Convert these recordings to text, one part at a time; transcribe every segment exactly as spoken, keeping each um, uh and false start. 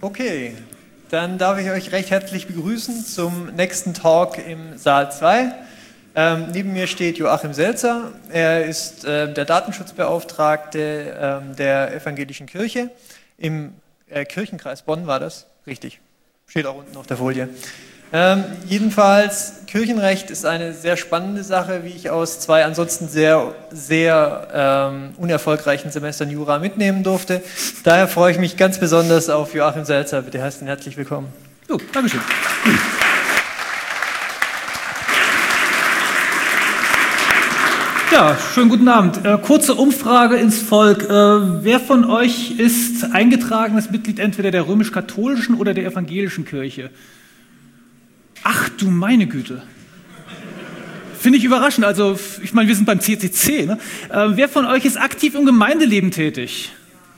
Okay, dann darf ich euch recht herzlich begrüßen zum nächsten Talk im Saal zwei. Ähm, neben mir steht Joachim Selzer. Er ist äh, der Datenschutzbeauftragte ähm, der Evangelischen Kirche im äh, Kirchenkreis Bonn, war das? Richtig, steht auch unten auf der Folie. Ähm, jedenfalls, Kirchenrecht ist eine sehr spannende Sache, wie ich aus zwei ansonsten sehr, sehr ähm, unerfolgreichen Semestern Jura mitnehmen durfte. Daher freue ich mich ganz besonders auf Joachim Selzer. Bitte heißt ihn herzlich willkommen. So, Dankeschön. Ja, schönen guten Abend. Äh, kurze Umfrage ins Volk. Äh, wer von euch ist eingetragenes Mitglied entweder der römisch-katholischen oder der evangelischen Kirche? Ach du meine Güte. Finde ich überraschend. Also, ich meine, wir sind beim C C C. Ne? Äh, wer von euch ist aktiv im Gemeindeleben tätig?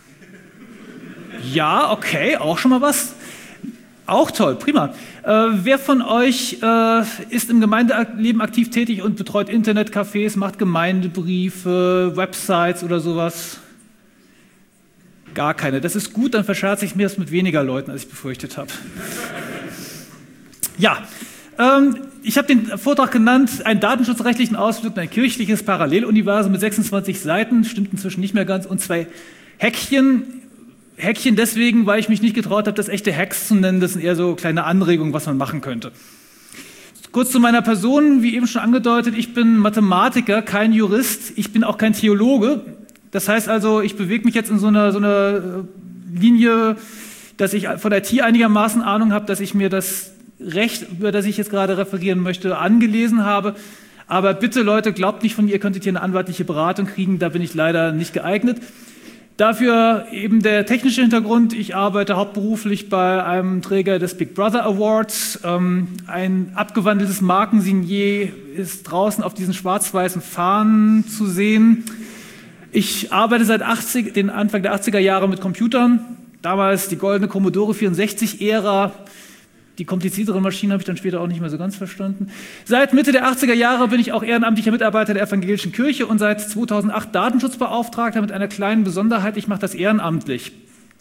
Ja, okay, auch schon mal was. Auch toll, prima. Äh, wer von euch äh, ist im Gemeindeleben aktiv tätig und betreut Internetcafés, macht Gemeindebriefe, Websites oder sowas? Gar keine. Das ist gut, dann verscherze ich mir das mit weniger Leuten, als ich befürchtet habe. Ja, ähm, ich habe den Vortrag genannt, einen datenschutzrechtlichen Ausflug in ein kirchliches Paralleluniversum mit sechsundzwanzig Seiten, stimmt inzwischen nicht mehr ganz, und zwei Häkchen. Häkchen deswegen, weil ich mich nicht getraut habe, das echte Hacks zu nennen. Das sind eher so kleine Anregungen, was man machen könnte. Kurz zu meiner Person, wie eben schon angedeutet, ich bin Mathematiker, kein Jurist. Ich bin auch kein Theologe. Das heißt also, ich bewege mich jetzt in so einer, so einer Linie, dass ich von I T einigermaßen Ahnung habe, dass ich mir das Recht, über das ich jetzt gerade referieren möchte, angelesen habe. Aber bitte, Leute, glaubt nicht von mir, ihr könntet hier eine anwaltliche Beratung kriegen. Da bin ich leider nicht geeignet. Dafür eben der technische Hintergrund. Ich arbeite hauptberuflich bei einem Träger des Big Brother Awards. Ähm, ein abgewandeltes Markensignier ist draußen auf diesen schwarz-weißen Fahnen zu sehen. Ich arbeite seit achtzig, den Anfang der achtziger Jahre mit Computern. Damals die goldene Commodore vierundsechzig-Ära. Die komplizierteren Maschinen habe ich dann später auch nicht mehr so ganz verstanden. Seit Mitte der achtziger Jahre bin ich auch ehrenamtlicher Mitarbeiter der Evangelischen Kirche und seit zweitausendacht Datenschutzbeauftragter mit einer kleinen Besonderheit, ich mache das ehrenamtlich.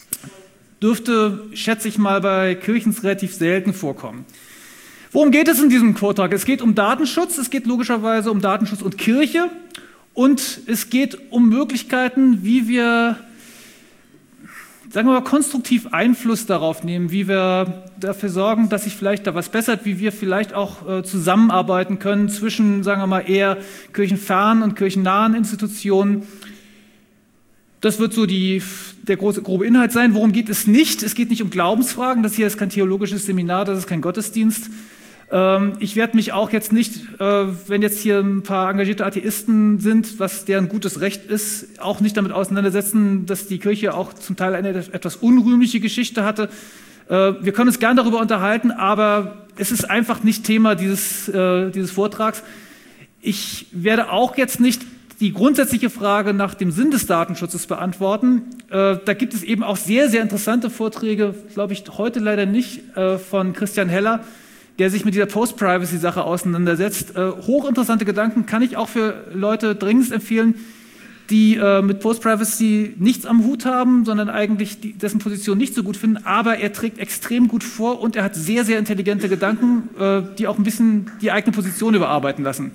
Dürfte, schätze ich mal, bei Kirchen relativ selten vorkommen. Worum geht es in diesem Vortrag? Es geht um Datenschutz, es geht logischerweise um Datenschutz und Kirche und es geht um Möglichkeiten, wie wir, sagen wir mal, konstruktiv Einfluss darauf nehmen, wie wir dafür sorgen, dass sich vielleicht da was bessert, wie wir vielleicht auch äh, zusammenarbeiten können zwischen, sagen wir mal, eher kirchenfernen und kirchennahen Institutionen. Das wird so die, der große, grobe Inhalt sein. Worum geht es nicht? Es geht nicht um Glaubensfragen. Das hier ist kein theologisches Seminar, das ist kein Gottesdienst. Ähm, ich werde mich auch jetzt nicht, äh, wenn jetzt hier ein paar engagierte Atheisten sind, was deren gutes Recht ist, auch nicht damit auseinandersetzen, dass die Kirche auch zum Teil eine etwas unrühmliche Geschichte hatte. Äh, wir können uns gern darüber unterhalten, aber es ist einfach nicht Thema dieses, äh, dieses Vortrags. Ich werde auch jetzt nicht die grundsätzliche Frage nach dem Sinn des Datenschutzes beantworten. Äh, da gibt es eben auch sehr, sehr interessante Vorträge, glaube ich, heute leider nicht, äh, von Christian Heller, der sich mit dieser Post-Privacy-Sache auseinandersetzt. Äh, hochinteressante Gedanken kann ich auch für Leute dringend empfehlen, die äh, mit Post-Privacy nichts am Hut haben, sondern eigentlich die, dessen Position nicht so gut finden, aber er trägt extrem gut vor und er hat sehr, sehr intelligente Gedanken, äh, die auch ein bisschen die eigene Position überarbeiten lassen.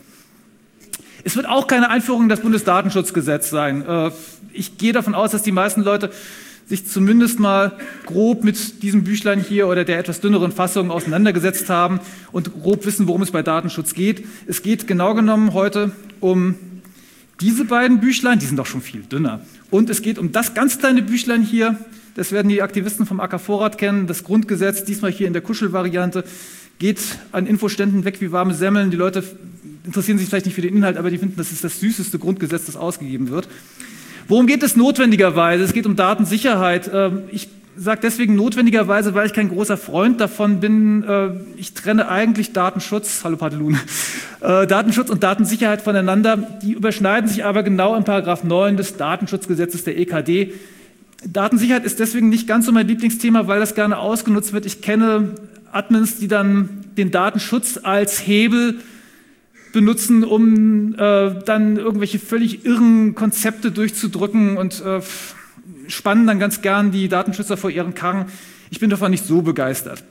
Es wird auch keine Einführung in das Bundesdatenschutzgesetz sein. Äh, ich gehe davon aus, dass die meisten Leute sich zumindest mal grob mit diesem Büchlein hier oder der etwas dünneren Fassung auseinandergesetzt haben und grob wissen, worum es bei Datenschutz geht. Es geht genau genommen heute um diese beiden Büchlein, die sind doch schon viel dünner. Und es geht um das ganz kleine Büchlein hier, das werden die Aktivisten vom A K Vorrat kennen, das Grundgesetz, diesmal hier in der Kuschelvariante, geht an Infoständen weg wie warme Semmeln. Die Leute interessieren sich vielleicht nicht für den Inhalt, aber die finden, das ist das süßeste Grundgesetz, das ausgegeben wird. Worum geht es notwendigerweise? Es geht um Datensicherheit. Ich sage deswegen notwendigerweise, weil ich kein großer Freund davon bin. Ich trenne eigentlich Datenschutz, hallo Patelun, Datenschutz und Datensicherheit voneinander. Die überschneiden sich aber genau in Paragraph neun des Datenschutzgesetzes der E K D. Datensicherheit ist deswegen nicht ganz so mein Lieblingsthema, weil das gerne ausgenutzt wird. Ich kenne Admins, die dann den Datenschutz als Hebel benutzen, um äh, dann irgendwelche völlig irren Konzepte durchzudrücken und äh, spannen dann ganz gern die Datenschützer vor ihren Karren. Ich bin davon nicht so begeistert.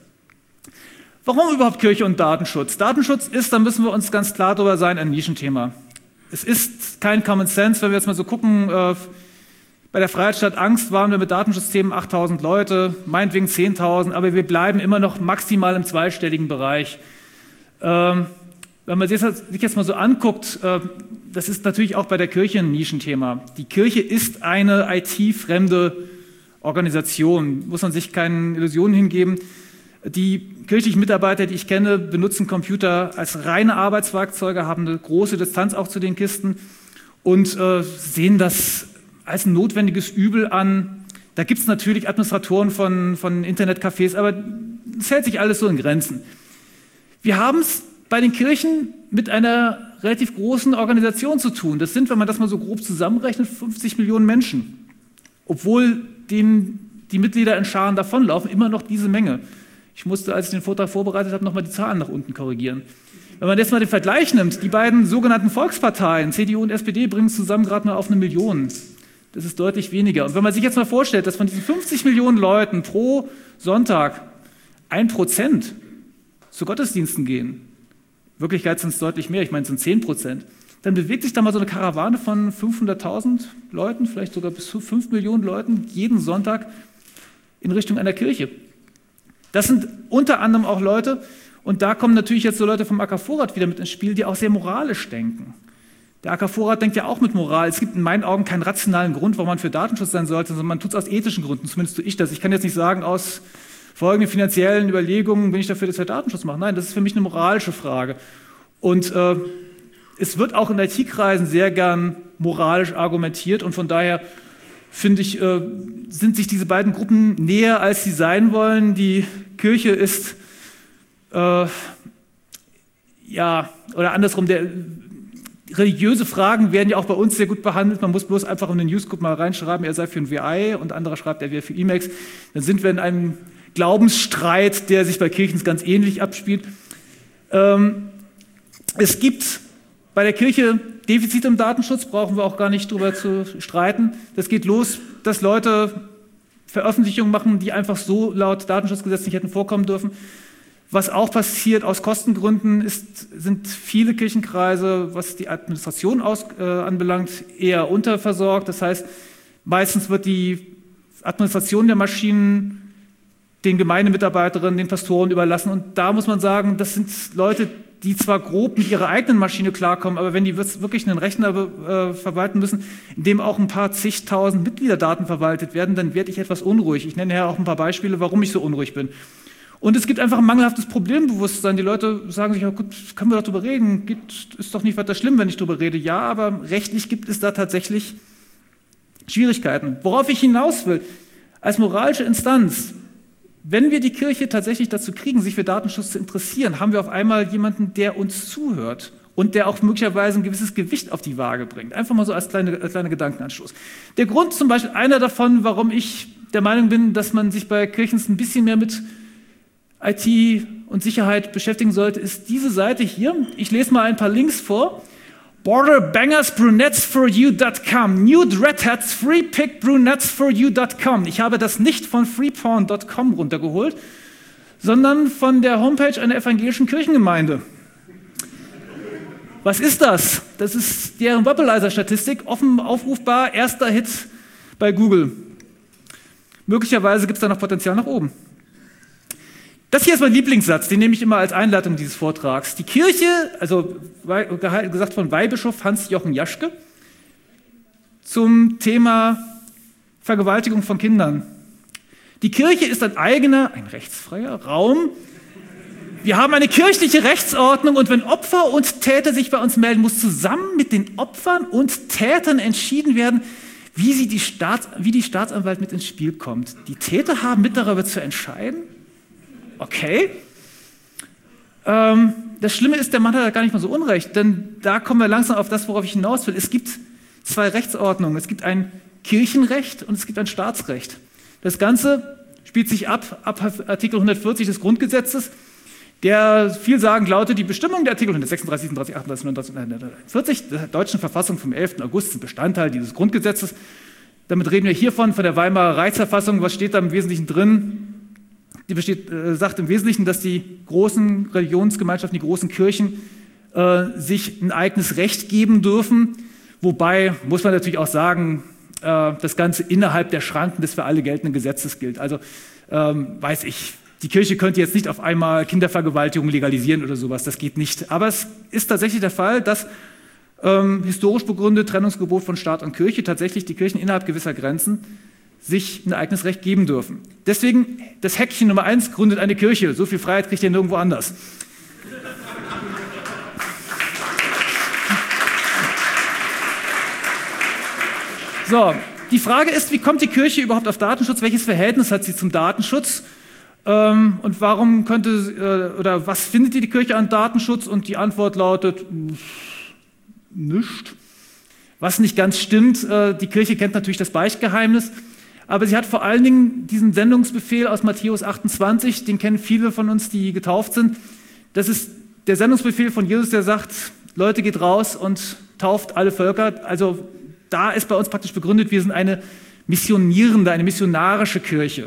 Warum überhaupt Kirche und Datenschutz? Datenschutz ist, da müssen wir uns ganz klar darüber sein, ein Nischenthema. Es ist kein Common Sense, wenn wir jetzt mal so gucken, äh, bei der Freiheit Angst waren wir mit Datenschutzthemen achttausend Leute, meinetwegen zehntausend, aber wir bleiben immer noch maximal im zweistelligen Bereich. Ähm, wenn man sich jetzt mal so anguckt, äh, das ist natürlich auch bei der Kirche ein Nischenthema. Die Kirche ist eine I T-fremde Organisation, muss man sich keine Illusionen hingeben. Die kirchlichen Mitarbeiter, die ich kenne, benutzen Computer als reine Arbeitswerkzeuge, haben eine große Distanz auch zu den Kisten und äh, sehen das als ein notwendiges Übel an. Da gibt es natürlich Administratoren von, von Internetcafés, aber es hält sich alles so in Grenzen. Wir haben es bei den Kirchen mit einer relativ großen Organisation zu tun. Das sind, wenn man das mal so grob zusammenrechnet, fünfzig Millionen Menschen. Obwohl denen die Mitglieder in Scharen davonlaufen, immer noch diese Menge. Ich musste, als ich den Vortrag vorbereitet habe, nochmal die Zahlen nach unten korrigieren. Wenn man jetzt mal den Vergleich nimmt, die beiden sogenannten Volksparteien, C D U und S P D, bringen es zusammen gerade mal auf eine Million. Das ist deutlich weniger. Und wenn man sich jetzt mal vorstellt, dass von diesen fünfzig Millionen Leuten pro Sonntag ein Prozent zu Gottesdiensten gehen, in Wirklichkeit sind es deutlich mehr, ich meine es sind zehn Prozent, dann bewegt sich da mal so eine Karawane von fünfhunderttausend Leuten, vielleicht sogar bis zu fünf Millionen Leuten jeden Sonntag in Richtung einer Kirche. Das sind unter anderem auch Leute, und da kommen natürlich jetzt so Leute vom A K Vorrat wieder mit ins Spiel, die auch sehr moralisch denken. Der A K Vorrat denkt ja auch mit Moral. Es gibt in meinen Augen keinen rationalen Grund, warum man für Datenschutz sein sollte, sondern man tut es aus ethischen Gründen, zumindest tue ich das. Ich kann jetzt nicht sagen, aus folgenden finanziellen Überlegungen bin ich dafür, dass wir Datenschutz machen. Nein, das ist für mich eine moralische Frage. Und äh, es wird auch in I T-Kreisen sehr gern moralisch argumentiert und von daher finde ich, äh, sind sich diese beiden Gruppen näher, als sie sein wollen. Die Kirche ist, äh, ja, oder andersrum, der, religiöse Fragen werden ja auch bei uns sehr gut behandelt. Man muss bloß einfach in den Newsgroup mal reinschreiben, er sei für ein W I und anderer schreibt, er wäre für Emacs. Dann sind wir in einem Glaubensstreit, der sich bei Kirchen ganz ähnlich abspielt. Ähm, es gibt bei der Kirche Defizite im Datenschutz, brauchen wir auch gar nicht drüber zu streiten. Das geht los, dass Leute Veröffentlichungen machen, die einfach so laut Datenschutzgesetz nicht hätten vorkommen dürfen. Was auch passiert aus Kostengründen, ist, sind viele Kirchenkreise, was die Administration aus, äh, anbelangt, eher unterversorgt. Das heißt, meistens wird die Administration der Maschinen den Gemeindemitarbeiterinnen, den Pastoren überlassen. Und da muss man sagen, das sind Leute, die zwar grob mit ihrer eigenen Maschine klarkommen, aber wenn die wirklich einen Rechner äh, verwalten müssen, in dem auch ein paar zigtausend Mitgliederdaten verwaltet werden, dann werde ich etwas unruhig. Ich nenne ja auch ein paar Beispiele, warum ich so unruhig bin. Und es gibt einfach ein mangelhaftes Problembewusstsein. Die Leute sagen sich, ja gut, können wir doch drüber reden, gibt, ist doch nicht weiter schlimm, wenn ich drüber rede. Ja, aber rechtlich gibt es da tatsächlich Schwierigkeiten. Worauf ich hinaus will, als moralische Instanz, wenn wir die Kirche tatsächlich dazu kriegen, sich für Datenschutz zu interessieren, haben wir auf einmal jemanden, der uns zuhört und der auch möglicherweise ein gewisses Gewicht auf die Waage bringt. Einfach mal so als kleine, als kleiner Gedankenanstoß. Der Grund zum Beispiel, einer davon, warum ich der Meinung bin, dass man sich bei Kirchen ein bisschen mehr mit I T und Sicherheit beschäftigen sollte, ist diese Seite hier. Ich lese mal ein paar Links vor. border bangers brunettes for you dot com, nude redhats, free pick brunettes for you dot com. Ich habe das nicht von freeporn dot com runtergeholt, sondern von der Homepage einer evangelischen Kirchengemeinde. Was ist das? Das ist deren Webalizer-Statistik, offen aufrufbar, erster Hit bei Google. Möglicherweise gibt es da noch Potenzial nach oben. Das hier ist mein Lieblingssatz, den nehme ich immer als Einleitung dieses Vortrags. Die Kirche, also gesagt von Weihbischof Hans-Jochen Jaschke, zum Thema Vergewaltigung von Kindern. Die Kirche ist ein eigener, ein rechtsfreier Raum. Wir haben eine kirchliche Rechtsordnung und wenn Opfer und Täter sich bei uns melden, muss zusammen mit den Opfern und Tätern entschieden werden, wie, sie die, Staats, wie die Staatsanwalt mit ins Spiel kommt. Die Täter haben mit darüber zu entscheiden. Okay. Ähm, das Schlimme ist, der Mann hat gar nicht mal so unrecht, denn da kommen wir langsam auf das, worauf ich hinaus will. Es gibt zwei Rechtsordnungen. Es gibt ein Kirchenrecht und es gibt ein Staatsrecht. Das Ganze spielt sich ab, ab Artikel hundertvierzig des Grundgesetzes, der vielsagend lautet, die Bestimmungen der Artikel hundertsechsunddreißig, siebenunddreißig, achtunddreißig, neununddreißig der deutschen Verfassung vom elften August sind Bestandteil dieses Grundgesetzes. Damit reden wir hiervon, von der Weimarer Reichsverfassung. Was steht da im Wesentlichen drin? Die besteht, äh, sagt im Wesentlichen, dass die großen Religionsgemeinschaften, die großen Kirchen äh, sich ein eigenes Recht geben dürfen. Wobei, muss man natürlich auch sagen, äh, das Ganze innerhalb der Schranken des für alle geltenden Gesetzes gilt. Also ähm, weiß ich, die Kirche könnte jetzt nicht auf einmal Kindervergewaltigung legalisieren oder sowas, das geht nicht. Aber es ist tatsächlich der Fall, dass ähm, historisch begründet Trennungsgebot von Staat und Kirche tatsächlich die Kirchen innerhalb gewisser Grenzen sich ein eigenes Recht geben dürfen. Deswegen das Häkchen Nummer eins, gründet eine Kirche. So viel Freiheit kriegt ihr nirgendwo anders. So, die Frage ist, wie kommt die Kirche überhaupt auf Datenschutz? Welches Verhältnis hat sie zum Datenschutz? Ähm, und warum könnte, äh, oder was findet die Kirche an Datenschutz? Und die Antwort lautet, nichts. Was nicht ganz stimmt, äh, die Kirche kennt natürlich das Beichtgeheimnis, aber sie hat vor allen Dingen diesen Sendungsbefehl aus Matthäus achtundzwanzig, den kennen viele von uns, die getauft sind. Das ist der Sendungsbefehl von Jesus, der sagt, Leute, geht raus und tauft alle Völker. Also da ist bei uns praktisch begründet, wir sind eine missionierende, eine missionarische Kirche.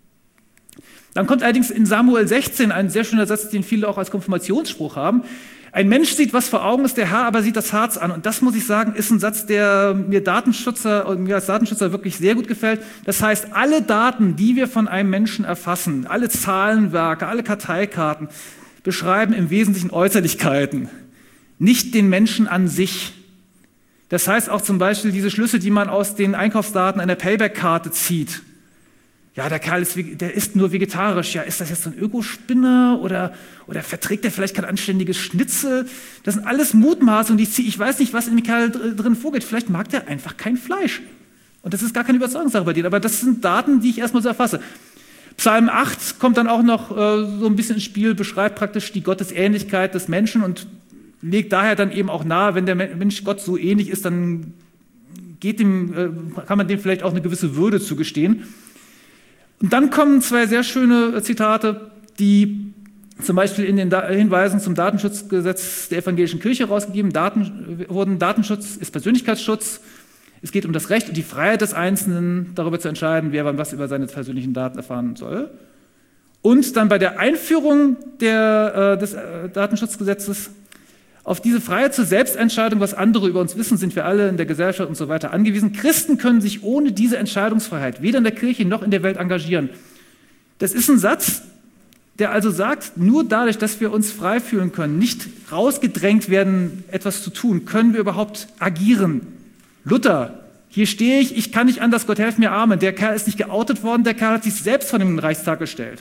Dann kommt allerdings in Samuel sechzehn ein sehr schöner Satz, den viele auch als Konfirmationsspruch haben. Ein Mensch sieht, was vor Augen ist, der Herr aber sieht das Herz an. Und das, muss ich sagen, ist ein Satz, der mir, Datenschützer, mir als Datenschützer wirklich sehr gut gefällt. Das heißt, alle Daten, die wir von einem Menschen erfassen, alle Zahlenwerke, alle Karteikarten, beschreiben im Wesentlichen Äußerlichkeiten, nicht den Menschen an sich. Das heißt auch zum Beispiel diese Schlüsse, die man aus den Einkaufsdaten einer Payback-Karte zieht. Ja, der Kerl ist, der isst nur vegetarisch. Ja, ist das jetzt so ein Ökospinner oder, oder verträgt er vielleicht kein anständiges Schnitzel? Das sind alles Mutmaßungen, die ich ziehe. Ich weiß nicht, was in dem Kerl drin vorgeht. Vielleicht mag der einfach kein Fleisch. Und das ist gar keine Überzeugungssache bei dir. Aber das sind Daten, die ich erstmal so erfasse. Psalm acht kommt dann auch noch äh, so ein bisschen ins Spiel, beschreibt praktisch die Gottesähnlichkeit des Menschen und legt daher dann eben auch nahe, wenn der Mensch Gott so ähnlich ist, dann geht dem, äh, kann man dem vielleicht auch eine gewisse Würde zugestehen. Und dann kommen zwei sehr schöne Zitate, die zum Beispiel in den da- Hinweisen zum Datenschutzgesetz der evangelischen Kirche rausgegeben Daten, wurden. Datenschutz ist Persönlichkeitsschutz. Es geht um das Recht und die Freiheit des Einzelnen, darüber zu entscheiden, wer wann was über seine persönlichen Daten erfahren soll. Und dann bei der Einführung der, äh, des äh, Datenschutzgesetzes auf diese Freiheit zur Selbstentscheidung, was andere über uns wissen, sind wir alle in der Gesellschaft und so weiter angewiesen. Christen können sich ohne diese Entscheidungsfreiheit weder in der Kirche noch in der Welt engagieren. Das ist ein Satz, der also sagt, nur dadurch, dass wir uns frei fühlen können, nicht rausgedrängt werden, etwas zu tun, können wir überhaupt agieren. Luther, hier stehe ich, ich kann nicht anders, Gott helf mir, Amen. Der Kerl ist nicht geoutet worden, der Kerl hat sich selbst von dem Reichstag gestellt.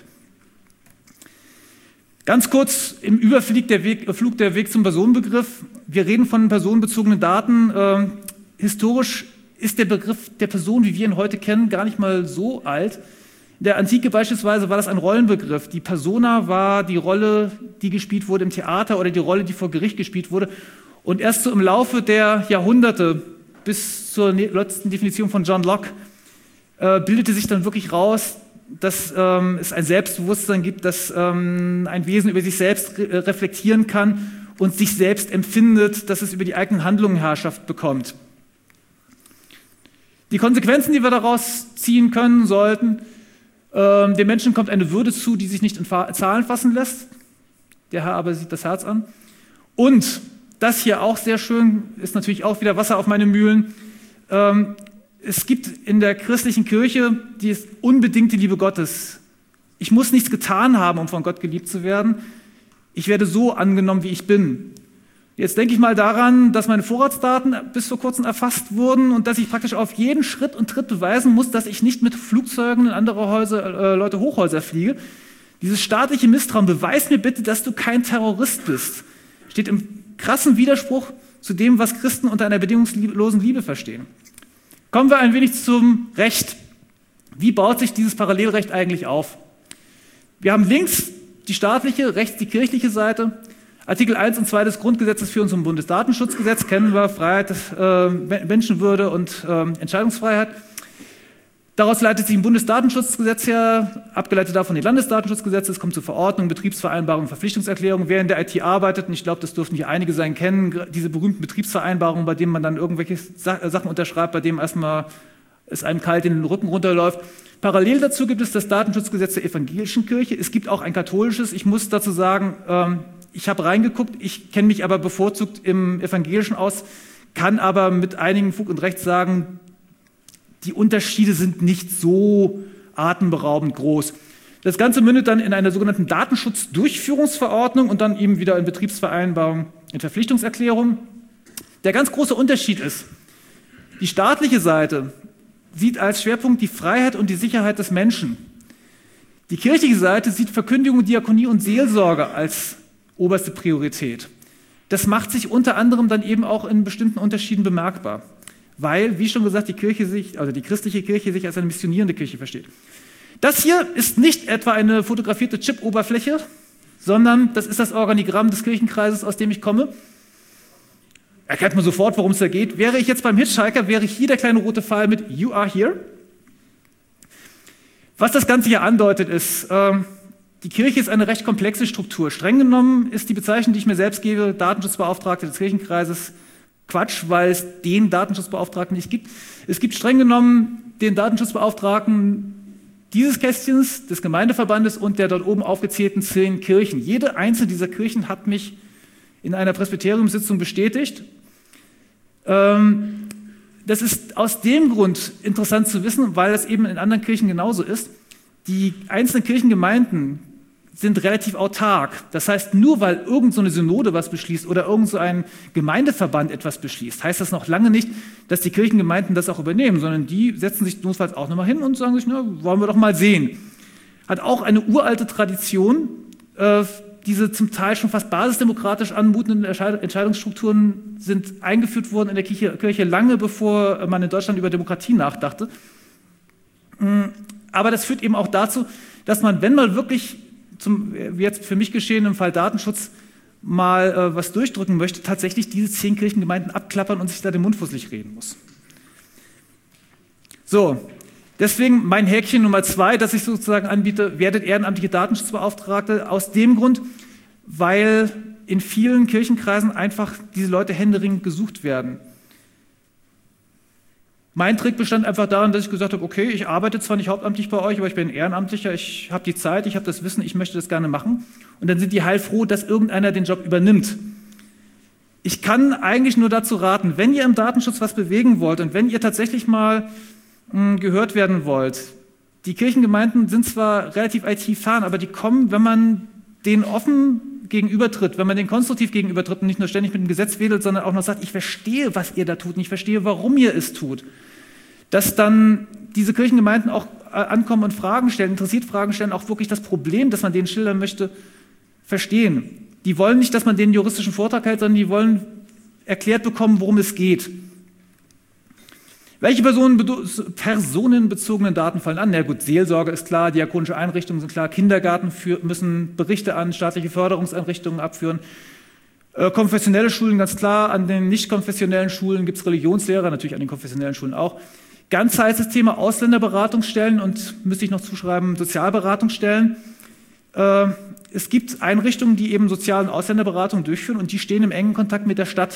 Ganz kurz im Überflug der Weg, Flug der Weg zum Personenbegriff. Wir reden von personenbezogenen Daten. Äh, historisch ist der Begriff der Person, wie wir ihn heute kennen, gar nicht mal so alt. In der Antike beispielsweise war das ein Rollenbegriff. Die Persona war die Rolle, die gespielt wurde im Theater oder die Rolle, die vor Gericht gespielt wurde. Und erst so im Laufe der Jahrhunderte bis zur letzten Definition von John Locke äh, bildete sich dann wirklich raus, dass ähm, es ein Selbstbewusstsein gibt, dass ähm, ein Wesen über sich selbst re- reflektieren kann und sich selbst empfindet, dass es über die eigenen Handlungen Herrschaft bekommt. Die Konsequenzen, die wir daraus ziehen können sollten, ähm, dem Menschen kommt eine Würde zu, die sich nicht in Fa- Zahlen fassen lässt. Der Herr aber sieht das Herz an. Und das hier auch sehr schön, ist natürlich auch wieder Wasser auf meine Mühlen. Ähm, Es gibt in der christlichen Kirche die unbedingte Liebe Gottes. Ich muss nichts getan haben, um von Gott geliebt zu werden. Ich werde so angenommen, wie ich bin. Jetzt denke ich mal daran, dass meine Vorratsdaten bis vor kurzem erfasst wurden und dass ich praktisch auf jeden Schritt und Tritt beweisen muss, dass ich nicht mit Flugzeugen in andere Häuser, äh, Leute Hochhäuser fliege. Dieses staatliche Misstrauen, beweis mir bitte, dass du kein Terrorist bist, steht im krassen Widerspruch zu dem, was Christen unter einer bedingungslosen Liebe verstehen. Kommen wir ein wenig zum Recht. Wie baut sich dieses Parallelrecht eigentlich auf? Wir haben links die staatliche, rechts die kirchliche Seite. Artikel eins und zwei des Grundgesetzes führen zum Bundesdatenschutzgesetz, kennen wir, Freiheit, äh, Menschenwürde und äh, Entscheidungsfreiheit. Daraus leitet sich ein Bundesdatenschutzgesetz her, abgeleitet davon die Landesdatenschutzgesetze, es kommt zu Verordnungen, Betriebsvereinbarungen, Verpflichtungserklärungen. Wer in der I T arbeitet, und ich glaube, das dürften hier einige sein, kennen, diese berühmten Betriebsvereinbarungen, bei denen man dann irgendwelche Sachen unterschreibt, bei denen erstmal es einem kalt in den Rücken runterläuft. Parallel dazu gibt es das Datenschutzgesetz der evangelischen Kirche. Es gibt auch ein katholisches. Ich muss dazu sagen, ähm, ich habe reingeguckt, ich kenne mich aber bevorzugt im Evangelischen aus, kann aber mit einigem Fug und Recht sagen, die Unterschiede sind nicht so atemberaubend groß. Das Ganze mündet dann in einer sogenannten Datenschutzdurchführungsverordnung und dann eben wieder in Betriebsvereinbarung, in Verpflichtungserklärung. Der ganz große Unterschied ist, die staatliche Seite sieht als Schwerpunkt die Freiheit und die Sicherheit des Menschen. Die kirchliche Seite sieht Verkündigung, Diakonie und Seelsorge als oberste Priorität. Das macht sich unter anderem dann eben auch in bestimmten Unterschieden bemerkbar, weil, wie schon gesagt, die Kirche sich, also die christliche Kirche sich als eine missionierende Kirche versteht. Das hier ist nicht etwa eine fotografierte Chip-Oberfläche, sondern das ist das Organigramm des Kirchenkreises, aus dem ich komme. Erkennt man sofort, worum es da geht. Wäre ich jetzt beim Hitchhiker, wäre hier der kleine rote Pfeil mit You are here. Was das Ganze hier andeutet, ist, äh, die Kirche ist eine recht komplexe Struktur. Streng genommen ist die Bezeichnung, die ich mir selbst gebe, Datenschutzbeauftragte des Kirchenkreises, Quatsch, weil es den Datenschutzbeauftragten nicht gibt. Es gibt streng genommen den Datenschutzbeauftragten dieses Kästchens, des Gemeindeverbandes und der dort oben aufgezählten zehn Kirchen. Jede einzelne dieser Kirchen hat mich in einer Presbyteriumssitzung bestätigt. Ähm, das ist aus dem Grund interessant zu wissen, weil das eben in anderen Kirchen genauso ist. Die einzelnen Kirchengemeinden sind relativ autark. Das heißt, nur weil irgend so eine Synode was beschließt oder irgend so ein Gemeindeverband etwas beschließt, heißt das noch lange nicht, dass die Kirchengemeinden das auch übernehmen, sondern die setzen sich notfalls auch nochmal hin und sagen sich, na, wollen wir doch mal sehen. Hat auch eine uralte Tradition, äh, diese zum Teil schon fast basisdemokratisch anmutenden Entscheidungsstrukturen sind eingeführt worden in der Kirche, Kirche lange bevor man in Deutschland über Demokratie nachdachte. Aber das führt eben auch dazu, dass man, wenn man wirklich, zum, wie jetzt für mich geschehen im Fall Datenschutz, mal äh, was durchdrücken möchte, tatsächlich diese zehn Kirchengemeinden abklappern und sich da den Mund fusselig reden muss. So, deswegen mein Häkchen Nummer zwei, das ich sozusagen anbiete, werdet ehrenamtliche Datenschutzbeauftragte, aus dem Grund, weil in vielen Kirchenkreisen einfach diese Leute händeringend gesucht werden. Mein Trick bestand einfach darin, dass ich gesagt habe, okay, ich arbeite zwar nicht hauptamtlich bei euch, aber ich bin Ehrenamtlicher, ich habe die Zeit, ich habe das Wissen, ich möchte das gerne machen. Und dann sind die heilfroh, dass irgendeiner den Job übernimmt. Ich kann eigentlich nur dazu raten, wenn ihr im Datenschutz was bewegen wollt und wenn ihr tatsächlich mal mh, gehört werden wollt, die Kirchengemeinden sind zwar relativ I T-fern, aber die kommen, wenn man denen offen gegenübertritt, wenn man denen konstruktiv gegenübertritt und nicht nur ständig mit dem Gesetz wedelt, sondern auch noch sagt, ich verstehe, was ihr da tut und ich verstehe, warum ihr es tut, dass dann diese Kirchengemeinden auch ankommen und Fragen stellen, interessiert Fragen stellen, auch wirklich das Problem, das man denen schildern möchte, verstehen. Die wollen nicht, dass man denen juristischen Vortrag hält, sondern die wollen erklärt bekommen, worum es geht. Welche personenbezogenen Daten fallen an? Na gut, Seelsorge ist klar, diakonische Einrichtungen sind klar, Kindergärten für, müssen Berichte an staatliche Förderungseinrichtungen abführen, äh, konfessionelle Schulen ganz klar, an den nicht konfessionellen Schulen gibt es Religionslehrer, natürlich an den konfessionellen Schulen auch. Ganz heißes Thema Ausländerberatungsstellen und müsste ich noch zuschreiben, Sozialberatungsstellen. Äh, es gibt Einrichtungen, die eben Sozial- und Ausländerberatung durchführen und die stehen im engen Kontakt mit der Stadt.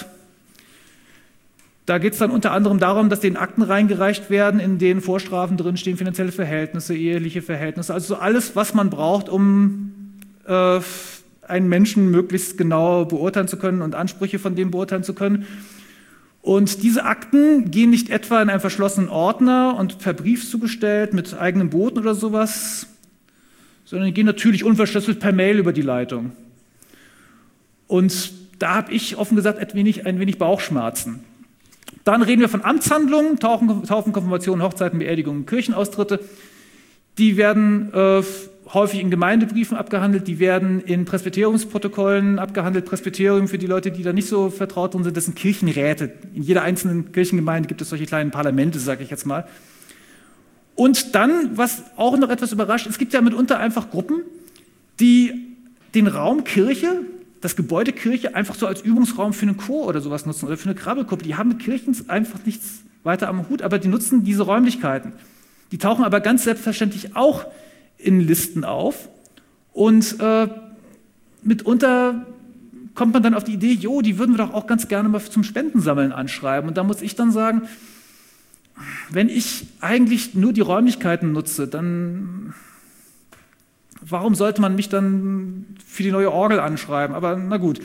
Da geht es dann unter anderem darum, dass denen Akten reingereicht werden, in denen Vorstrafen drinstehen, finanzielle Verhältnisse, eheliche Verhältnisse, also so alles, was man braucht, um äh, einen Menschen möglichst genau beurteilen zu können und Ansprüche von dem beurteilen zu können. Und diese Akten gehen nicht etwa in einen verschlossenen Ordner und per Brief zugestellt mit eigenem Boten oder sowas, sondern die gehen natürlich unverschlüsselt per Mail über die Leitung. Und da habe ich offen gesagt ein wenig, ein wenig Bauchschmerzen. Dann reden wir von Amtshandlungen, Taufen, Taufen, Konfirmationen, Hochzeiten, Beerdigungen, Kirchenaustritte. Die werden äh, häufig in Gemeindebriefen abgehandelt, die werden in Presbyteriumsprotokollen abgehandelt. Presbyterium, für die Leute, die da nicht so vertraut drin sind, das sind Kirchenräte. In jeder einzelnen Kirchengemeinde gibt es solche kleinen Parlamente, sage ich jetzt mal. Und dann, was auch noch etwas überrascht, es gibt ja mitunter einfach Gruppen, die den Raum Kirche, das Gebäude Kirche einfach so als Übungsraum für einen Chor oder sowas nutzen oder für eine Krabbelgruppe. Die haben mit Kirchen einfach nichts weiter am Hut, aber die nutzen diese Räumlichkeiten. Die tauchen aber ganz selbstverständlich auch in Listen auf und äh, mitunter kommt man dann auf die Idee, jo, die würden wir doch auch ganz gerne mal zum Spendensammeln anschreiben. Und da muss ich dann sagen, wenn ich eigentlich nur die Räumlichkeiten nutze, dann warum sollte man mich dann für die neue Orgel anschreiben? Aber na gut.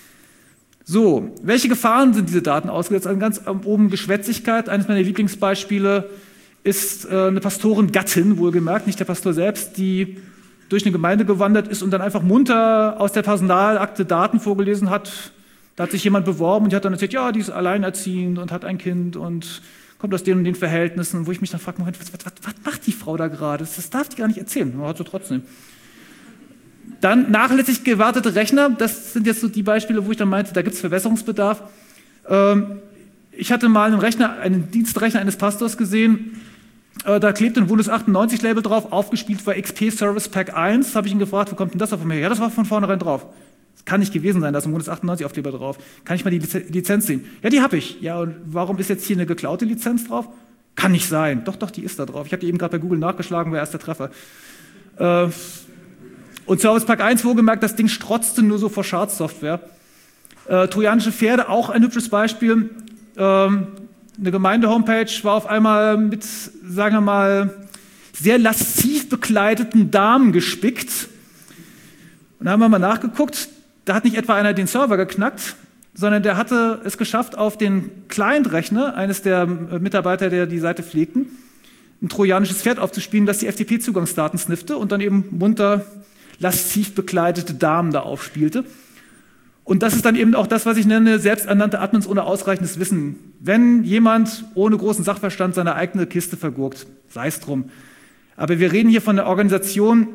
So, welche Gefahren sind diese Daten ausgesetzt? Also ganz oben Geschwätzigkeit. Eines meiner Lieblingsbeispiele ist äh, eine Pastorengattin, wohlgemerkt, nicht der Pastor selbst, die durch eine Gemeinde gewandert ist und dann einfach munter aus der Personalakte Daten vorgelesen hat. Da hat sich jemand beworben und die hat dann erzählt, ja, die ist alleinerziehend und hat ein Kind und kommt aus den und den Verhältnissen, wo ich mich dann frage, Moment, was, was, was macht die Frau da gerade? Das darf die gar nicht erzählen, aber hat sie trotzdem. Dann nachlässig gewartete Rechner, das sind jetzt so die Beispiele, wo ich dann meinte, da gibt es Verbesserungsbedarf. Ähm, ich hatte mal einen Rechner, einen Dienstrechner eines Pastors gesehen, äh, da klebte ein Windows achtundneunzig-Label drauf, aufgespielt war X P Service Pack eins, habe ich ihn gefragt, wo kommt denn das auf mir her? Ja, das war von vornherein drauf. Das kann nicht gewesen sein, da ist ein Windows achtundneunzig-Aufkleber drauf. Kann ich mal die Lizenz sehen? Ja, die habe ich. Ja, und warum ist jetzt hier eine geklaute Lizenz drauf? Kann nicht sein. Doch, doch, die ist da drauf. Ich habe die eben gerade bei Google nachgeschlagen, war erst der Treffer. Äh, Und Service Pack eins, wohlgemerkt, das Ding strotzte nur so vor Schadsoftware. Äh, trojanische Pferde, auch ein hübsches Beispiel. Ähm, eine Gemeinde-Homepage war auf einmal mit, sagen wir mal, sehr lasziv bekleideten Damen gespickt. Und da haben wir mal nachgeguckt, da hat nicht etwa einer den Server geknackt, sondern der hatte es geschafft, auf den Client-Rechner eines der Mitarbeiter, der die Seite pflegten, ein trojanisches Pferd aufzuspielen, das die F T P-Zugangsdaten sniffte und dann eben munter lasziv bekleidete Damen da aufspielte. Und das ist dann eben auch das, was ich nenne, selbsternannte Admins ohne ausreichendes Wissen. Wenn jemand ohne großen Sachverstand seine eigene Kiste vergurkt, sei es drum. Aber wir reden hier von einer Organisation,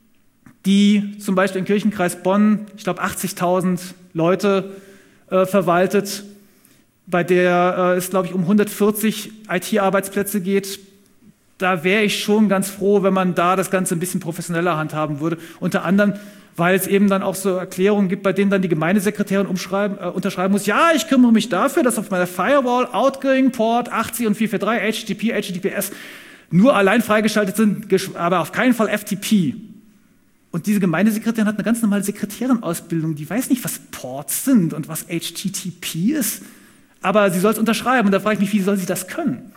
die zum Beispiel im Kirchenkreis Bonn, ich glaube achtzigtausend Leute äh, verwaltet, bei der äh, es, glaube ich, um hundertvierzig I T-Arbeitsplätze geht. Da wäre ich schon ganz froh, wenn man da das Ganze ein bisschen professioneller handhaben würde. Unter anderem, weil es eben dann auch so Erklärungen gibt, bei denen dann die Gemeindesekretärin umschreiben, äh, unterschreiben muss, ja, ich kümmere mich dafür, dass auf meiner Firewall Outgoing Port achtzig und vierhundertdreiundvierzig H T T P, H T T P S nur allein freigeschaltet sind, aber auf keinen Fall F T P. Und diese Gemeindesekretärin hat eine ganz normale Sekretärin-Ausbildung, die weiß nicht, was Ports sind und was H T T P ist, aber sie soll es unterschreiben und da frage ich mich, wie soll sie das können?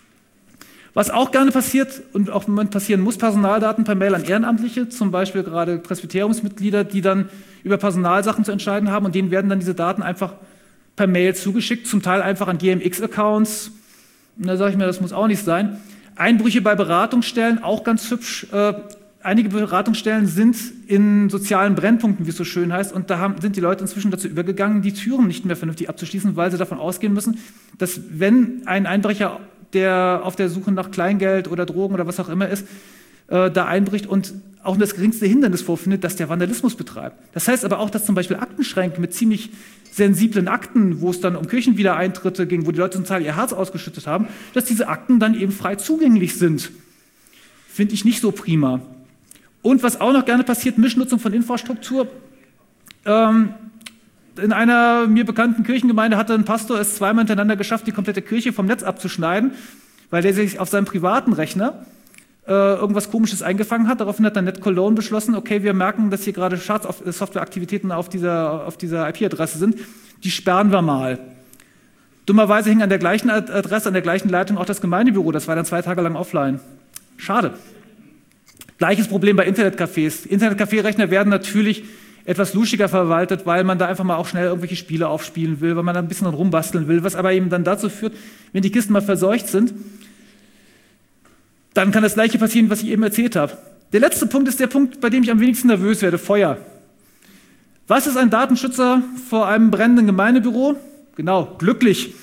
Was auch gerne passiert und auch im Moment passieren muss, Personaldaten per Mail an Ehrenamtliche, zum Beispiel gerade Presbyteriumsmitglieder, die dann über Personalsachen zu entscheiden haben und denen werden dann diese Daten einfach per Mail zugeschickt, zum Teil einfach an G M X-Accounts. Und da sage ich mir, das muss auch nicht sein. Einbrüche bei Beratungsstellen, auch ganz hübsch. Äh, einige Beratungsstellen sind in sozialen Brennpunkten, wie es so schön heißt, und da haben, sind die Leute inzwischen dazu übergegangen, die Türen nicht mehr vernünftig abzuschließen, weil sie davon ausgehen müssen, dass wenn ein Einbrecher, der auf der Suche nach Kleingeld oder Drogen oder was auch immer ist, äh, da einbricht und auch nur das geringste Hindernis vorfindet, dass der Vandalismus betreibt. Das heißt aber auch, dass zum Beispiel Aktenschränke mit ziemlich sensiblen Akten, wo es dann um Kirchenwiedereintritte ging, wo die Leute zum Teil ihr Herz ausgeschüttet haben, dass diese Akten dann eben frei zugänglich sind. Finde ich nicht so prima. Und was auch noch gerne passiert, Mischnutzung von Infrastruktur. Ähm, in einer mir bekannten Kirchengemeinde hatte ein Pastor es zweimal hintereinander geschafft, die komplette Kirche vom Netz abzuschneiden, weil der sich auf seinem privaten Rechner äh, irgendwas Komisches eingefangen hat. Daraufhin hat dann NetCologne beschlossen, okay, wir merken, dass hier gerade Schadsoftwareaktivitäten auf dieser, auf dieser I P-Adresse sind, die sperren wir mal. Dummerweise hing an der gleichen Adresse, an der gleichen Leitung auch das Gemeindebüro, das war dann zwei Tage lang offline. Schade. Gleiches Problem bei Internetcafés. Internetcafé-Rechner werden natürlich etwas luschiger verwaltet, weil man da einfach mal auch schnell irgendwelche Spiele aufspielen will, weil man da ein bisschen rumbasteln will, was aber eben dann dazu führt, wenn die Kisten mal verseucht sind, dann kann das Gleiche passieren, was ich eben erzählt habe. Der letzte Punkt ist der Punkt, bei dem ich am wenigsten nervös werde, Feuer. Was ist ein Datenschützer vor einem brennenden Gemeindebüro? Genau, glücklich.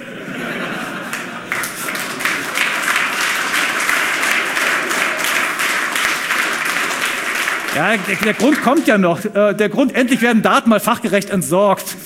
Ja, der, der Grund kommt ja noch. Der Grund, endlich werden Daten mal fachgerecht entsorgt.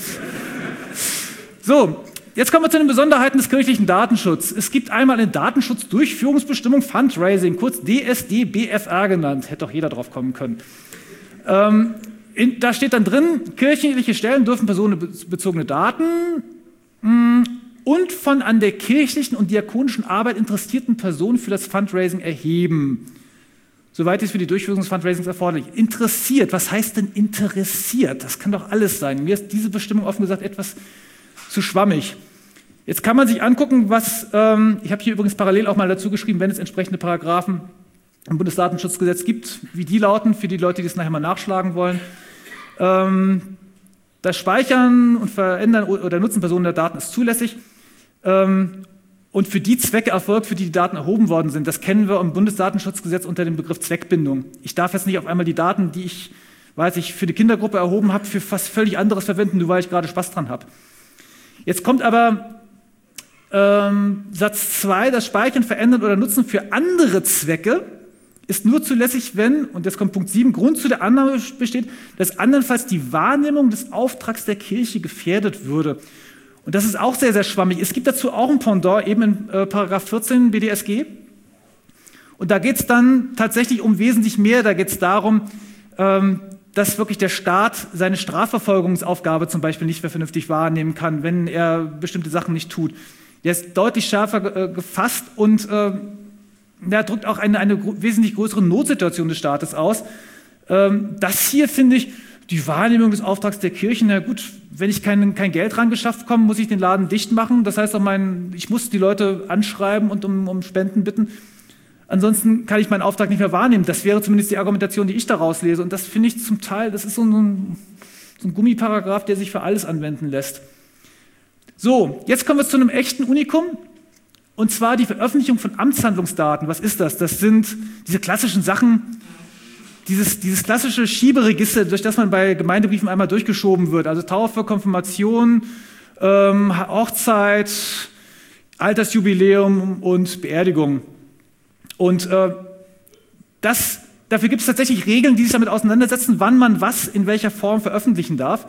So, jetzt kommen wir zu den Besonderheiten des kirchlichen Datenschutzes. Es gibt einmal eine Datenschutzdurchführungsbestimmung Fundraising, kurz D S D B F R genannt. Hätte doch jeder drauf kommen können. Ähm, in, da steht dann drin, kirchliche Stellen dürfen personenbezogene Daten mh, und von an der kirchlichen und diakonischen Arbeit interessierten Personen für das Fundraising erheben. Soweit ist für die Durchführung des Fundraisings erforderlich. Interessiert, was heißt denn interessiert? Das kann doch alles sein. Mir ist diese Bestimmung offen gesagt etwas zu schwammig. Jetzt kann man sich angucken, was, ähm, ich habe hier übrigens parallel auch mal dazu geschrieben, wenn es entsprechende Paragraphen im Bundesdatenschutzgesetz gibt, wie die lauten, für die Leute, die es nachher mal nachschlagen wollen. Ähm, das Speichern und Verändern oder Nutzen personennaher Daten ist zulässig ähm, und für die Zwecke erfolgt, für die die Daten erhoben worden sind. Das kennen wir im Bundesdatenschutzgesetz unter dem Begriff Zweckbindung. Ich darf jetzt nicht auf einmal die Daten, die ich, weiß ich, für die Kindergruppe erhoben habe, für was völlig anderes verwenden, nur weil ich gerade Spaß dran habe. Jetzt kommt aber ähm, Satz zwei, das Speichern, Verändern oder Nutzen für andere Zwecke ist nur zulässig, wenn, und jetzt kommt Punkt sieben, Grund zu der Annahme besteht, dass andernfalls die Wahrnehmung des Auftrags der Kirche gefährdet würde. Und das ist auch sehr, sehr schwammig. Es gibt dazu auch ein Pendant, eben in äh, Paragraph vierzehn B D S G. Und da geht es dann tatsächlich um wesentlich mehr. Da geht es darum, ähm, dass wirklich der Staat seine Strafverfolgungsaufgabe zum Beispiel nicht mehr vernünftig wahrnehmen kann, wenn er bestimmte Sachen nicht tut. Der ist deutlich schärfer äh, gefasst und äh, der drückt auch eine, eine gro- wesentlich größere Notsituation des Staates aus. Ähm, das hier finde ich, die Wahrnehmung des Auftrags der Kirchen, na gut, wenn ich kein, kein Geld rangeschafft komme, muss ich den Laden dicht machen. Das heißt auch, mein, ich muss die Leute anschreiben und um, um Spenden bitten. Ansonsten kann ich meinen Auftrag nicht mehr wahrnehmen. Das wäre zumindest die Argumentation, die ich daraus lese. Und das finde ich zum Teil, das ist so ein, so ein Gummiparagraph, der sich für alles anwenden lässt. So, jetzt kommen wir zu einem echten Unikum, und zwar die Veröffentlichung von Amtshandlungsdaten. Was ist das? Das sind diese klassischen Sachen, dieses, dieses klassische Schieberegister, durch das man bei Gemeindebriefen einmal durchgeschoben wird. Also Taufe, Konfirmation, ähm, Hochzeit, Altersjubiläum und Beerdigung. Und äh, das, dafür gibt es tatsächlich Regeln, die sich damit auseinandersetzen, wann man was in welcher Form veröffentlichen darf.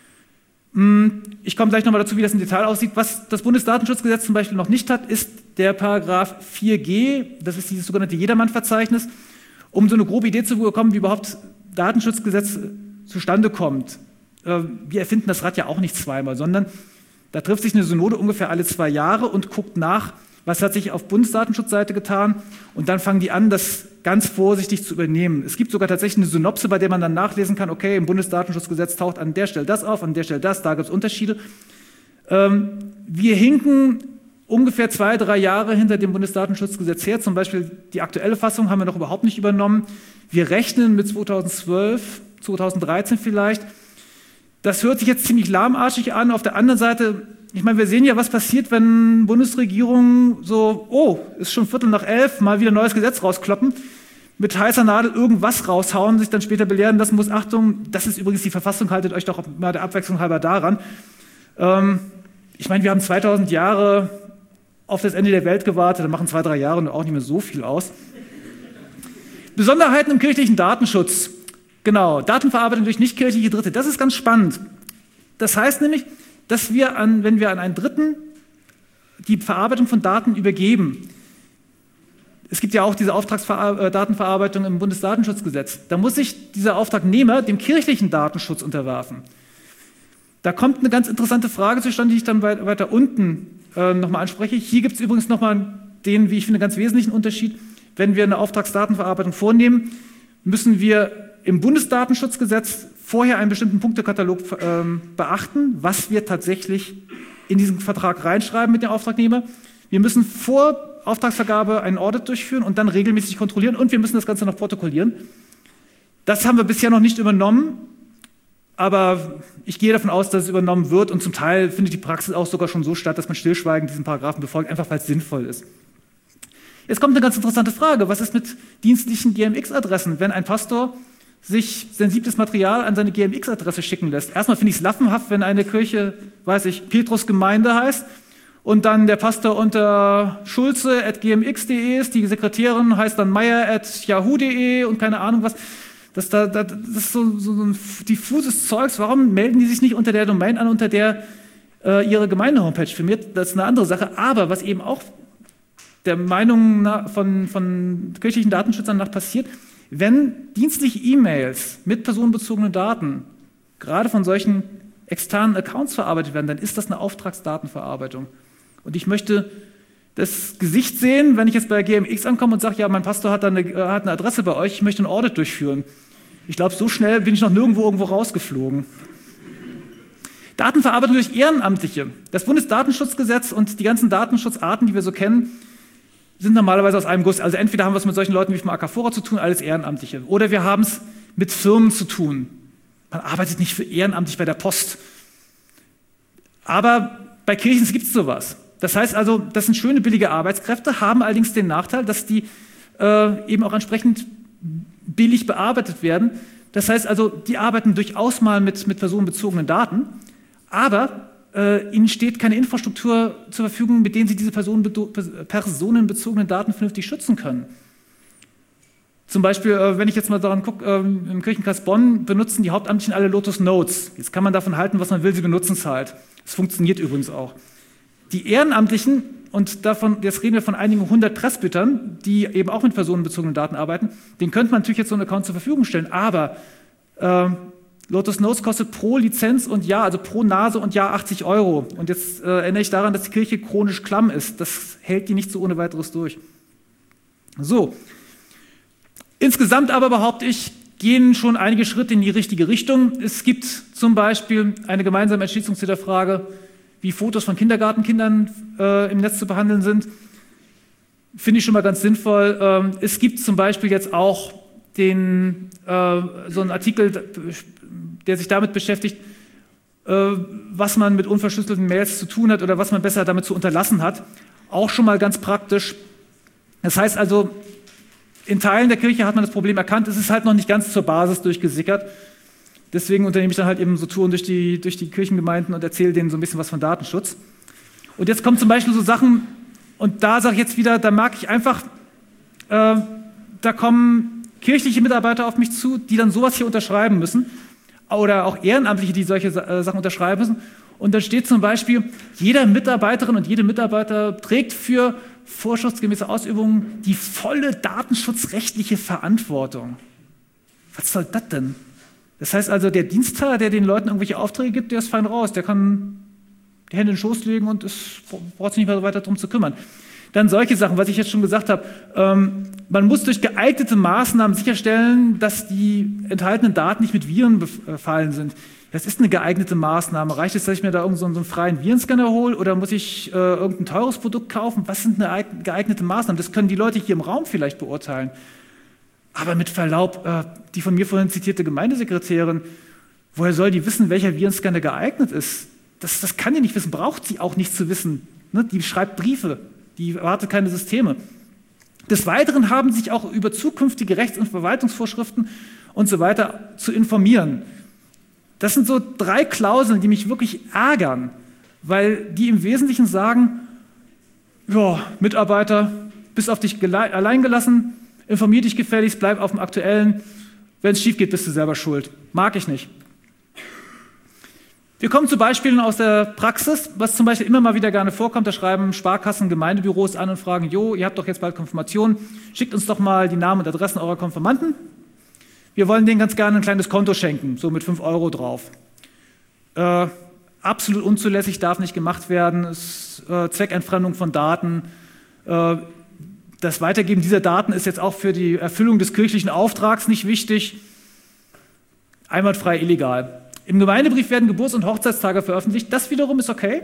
Ich komme gleich nochmal dazu, wie das im Detail aussieht. Was das Bundesdatenschutzgesetz zum Beispiel noch nicht hat, ist der Paragraph vier G, das ist dieses sogenannte Jedermann-Verzeichnis, um so eine grobe Idee zu bekommen, wie überhaupt Datenschutzgesetz zustande kommt. Wir erfinden das Rad ja auch nicht zweimal, sondern da trifft sich eine Synode ungefähr alle zwei Jahre und guckt nach, was hat sich auf Bundesdatenschutzseite getan, und dann fangen die an, das ganz vorsichtig zu übernehmen. Es gibt sogar tatsächlich eine Synopse, bei der man dann nachlesen kann, okay, im Bundesdatenschutzgesetz taucht an der Stelle das auf, an der Stelle das, da gibt es Unterschiede. Ähm, wir hinken ungefähr zwei, drei Jahre hinter dem Bundesdatenschutzgesetz her. Zum Beispiel die aktuelle Fassung haben wir noch überhaupt nicht übernommen. Wir rechnen mit zweitausendzwölf, zweitausenddreizehn vielleicht. Das hört sich jetzt ziemlich lahmarschig an. Auf der anderen Seite, ich meine, wir sehen ja, was passiert, wenn Bundesregierungen so, oh, ist schon Viertel nach elf, mal wieder ein neues Gesetz rauskloppen, mit heißer Nadel irgendwas raushauen, sich dann später belehren lassen muss, Achtung, das ist übrigens die Verfassung, haltet euch doch mal der Abwechslung halber daran. Ähm, ich meine, wir haben zweitausend Jahre auf das Ende der Welt gewartet, da machen zwei, drei Jahre auch nicht mehr so viel aus. Besonderheiten im kirchlichen Datenschutz. Genau, Datenverarbeitung durch nichtkirchliche Dritte, das ist ganz spannend. Das heißt nämlich, dass wir, an, wenn wir an einen Dritten die Verarbeitung von Daten übergeben, es gibt ja auch diese Auftragsdatenverarbeitung im Bundesdatenschutzgesetz, da muss sich dieser Auftragnehmer dem kirchlichen Datenschutz unterwerfen. Da kommt eine ganz interessante Frage zustande, die ich dann weiter unten äh, nochmal anspreche. Hier gibt es übrigens nochmal den, wie ich finde, ganz wesentlichen Unterschied. Wenn wir eine Auftragsdatenverarbeitung vornehmen, müssen wir im Bundesdatenschutzgesetz vorher einen bestimmten Punktekatalog ähm, beachten, was wir tatsächlich in diesen Vertrag reinschreiben mit dem Auftragnehmer. Wir müssen vor Auftragsvergabe einen Audit durchführen und dann regelmäßig kontrollieren, und wir müssen das Ganze noch protokollieren. Das haben wir bisher noch nicht übernommen, aber ich gehe davon aus, dass es übernommen wird, und zum Teil findet die Praxis auch sogar schon so statt, dass man stillschweigend diesen Paragraphen befolgt, einfach weil es sinnvoll ist. Jetzt kommt eine ganz interessante Frage. Was ist mit dienstlichen G M X-Adressen, wenn ein Pastor sich sensibles Material an seine G M X-Adresse schicken lässt? Erstmal finde ich es lappenhaft, wenn eine Kirche, weiß ich, Petrusgemeinde heißt und dann der Pastor unter schulze at g m x punkt de ist, die Sekretärin heißt dann meier at yahoo punkt de und keine Ahnung was. Das, da, das ist so, so ein diffuses Zeugs. Warum melden die sich nicht unter der Domain an, unter der äh, ihre Gemeinde-Homepage firmiert? Das ist eine andere Sache. Aber was eben auch der Meinung nach, von, von kirchlichen Datenschützern nach passiert, wenn dienstliche E-Mails mit personenbezogenen Daten gerade von solchen externen Accounts verarbeitet werden, dann ist das eine Auftragsdatenverarbeitung. Und ich möchte das Gesicht sehen, wenn ich jetzt bei G M X ankomme und sage, ja, mein Pastor hat, eine, hat eine Adresse bei euch, ich möchte ein Audit durchführen. Ich glaube, so schnell bin ich noch nirgendwo irgendwo rausgeflogen. Datenverarbeitung durch Ehrenamtliche. Das Bundesdatenschutzgesetz und die ganzen Datenschutzarten, die wir so kennen, sind normalerweise aus einem Guss. Also entweder haben wir es mit solchen Leuten wie vom A K Fora zu tun, alles Ehrenamtliche, oder wir haben es mit Firmen zu tun. Man arbeitet nicht für ehrenamtlich bei der Post. Aber bei Kirchen gibt es sowas. Das heißt also, das sind schöne, billige Arbeitskräfte, haben allerdings den Nachteil, dass die äh, eben auch entsprechend billig bearbeitet werden. Das heißt also, die arbeiten durchaus mal mit, mit personenbezogenen Daten, aber äh, ihnen steht keine Infrastruktur zur Verfügung, mit denen sie diese personenbezogenen Daten vernünftig schützen können. Zum Beispiel, äh, wenn ich jetzt mal daran gucke, äh, im Kirchenkreis Bonn benutzen die Hauptamtlichen alle Lotus Notes. Jetzt kann man davon halten, was man will, sie benutzen es halt. Das funktioniert übrigens auch. Die Ehrenamtlichen, und davon, jetzt reden wir von einigen hundert Presbytern, die eben auch mit personenbezogenen Daten arbeiten, denen könnte man natürlich jetzt so einen Account zur Verfügung stellen, aber äh, Lotus Notes kostet pro Lizenz und Jahr, also pro Nase und Jahr achtzig Euro. Und jetzt äh, erinnere ich daran, dass die Kirche chronisch klamm ist. Das hält die nicht so ohne weiteres durch. So. Insgesamt aber behaupte ich, gehen schon einige Schritte in die richtige Richtung. Es gibt zum Beispiel eine gemeinsame Entschließung zu der Frage, wie Fotos von Kindergartenkindern äh, im Netz zu behandeln sind. Finde ich schon mal ganz sinnvoll. Ähm, es gibt zum Beispiel jetzt auch den, äh, so einen Artikel, der sich damit beschäftigt, äh, was man mit unverschlüsselten Mails zu tun hat oder was man besser damit zu unterlassen hat. Auch schon mal ganz praktisch. Das heißt also, in Teilen der Kirche hat man das Problem erkannt, es ist halt noch nicht ganz zur Basis durchgesickert. Deswegen unternehme ich dann halt eben so Touren durch die, durch die Kirchengemeinden und erzähle denen so ein bisschen was von Datenschutz. Und jetzt kommen zum Beispiel so Sachen, und da sage ich jetzt wieder, da mag ich einfach, äh, da kommen kirchliche Mitarbeiter auf mich zu, die dann sowas hier unterschreiben müssen, oder auch Ehrenamtliche, die solche äh, Sachen unterschreiben müssen. Und dann steht zum Beispiel, jeder Mitarbeiterin und jede Mitarbeiter trägt für vorschriftsgemäße Ausübungen die volle datenschutzrechtliche Verantwortung. Was soll das denn? Das heißt also, der Dienstherr, der den Leuten irgendwelche Aufträge gibt, der ist fein raus. Der kann die Hände in den Schoß legen und es braucht sich nicht mehr weiter darum zu kümmern. Dann solche Sachen, was ich jetzt schon gesagt habe. Ähm, man muss durch geeignete Maßnahmen sicherstellen, dass die enthaltenen Daten nicht mit Viren befallen sind. Das ist eine geeignete Maßnahme. Reicht es, dass ich mir da irgendeinen so einen freien Virenscanner hole oder muss ich äh, irgendein teures Produkt kaufen? Was sind eine geeignete Maßnahmen? Das können die Leute hier im Raum vielleicht beurteilen. Aber mit Verlaub, äh, die von mir vorhin zitierte Gemeindesekretärin, woher soll die wissen, welcher Virenscanner geeignet ist? Das, das kann die nicht wissen, braucht sie auch nicht zu wissen. Ne? Die schreibt Briefe, die erwartet keine Systeme. Des Weiteren haben sich auch über zukünftige Rechts- und Verwaltungsvorschriften und so weiter zu informieren. Das sind so drei Klauseln, die mich wirklich ärgern, weil die im Wesentlichen sagen, ja, Mitarbeiter, bist auf dich allein gelassen, informier dich gefälligst, bleib auf dem Aktuellen. Wenn es schief geht, bist du selber schuld. Mag ich nicht. Wir kommen zu Beispielen aus der Praxis, was zum Beispiel immer mal wieder gerne vorkommt. Da schreiben Sparkassen, Gemeindebüros an und fragen, jo, ihr habt doch jetzt bald Konfirmation, schickt uns doch mal die Namen und Adressen eurer Konfirmanden. Wir wollen denen ganz gerne ein kleines Konto schenken, so mit fünf Euro drauf. Äh, absolut unzulässig, darf nicht gemacht werden, ist äh, Zweckentfremdung von Daten. Äh, Das Weitergeben dieser Daten ist jetzt auch für die Erfüllung des kirchlichen Auftrags nicht wichtig. Einwandfrei illegal. Im Gemeindebrief werden Geburts- und Hochzeitstage veröffentlicht. Das wiederum ist okay.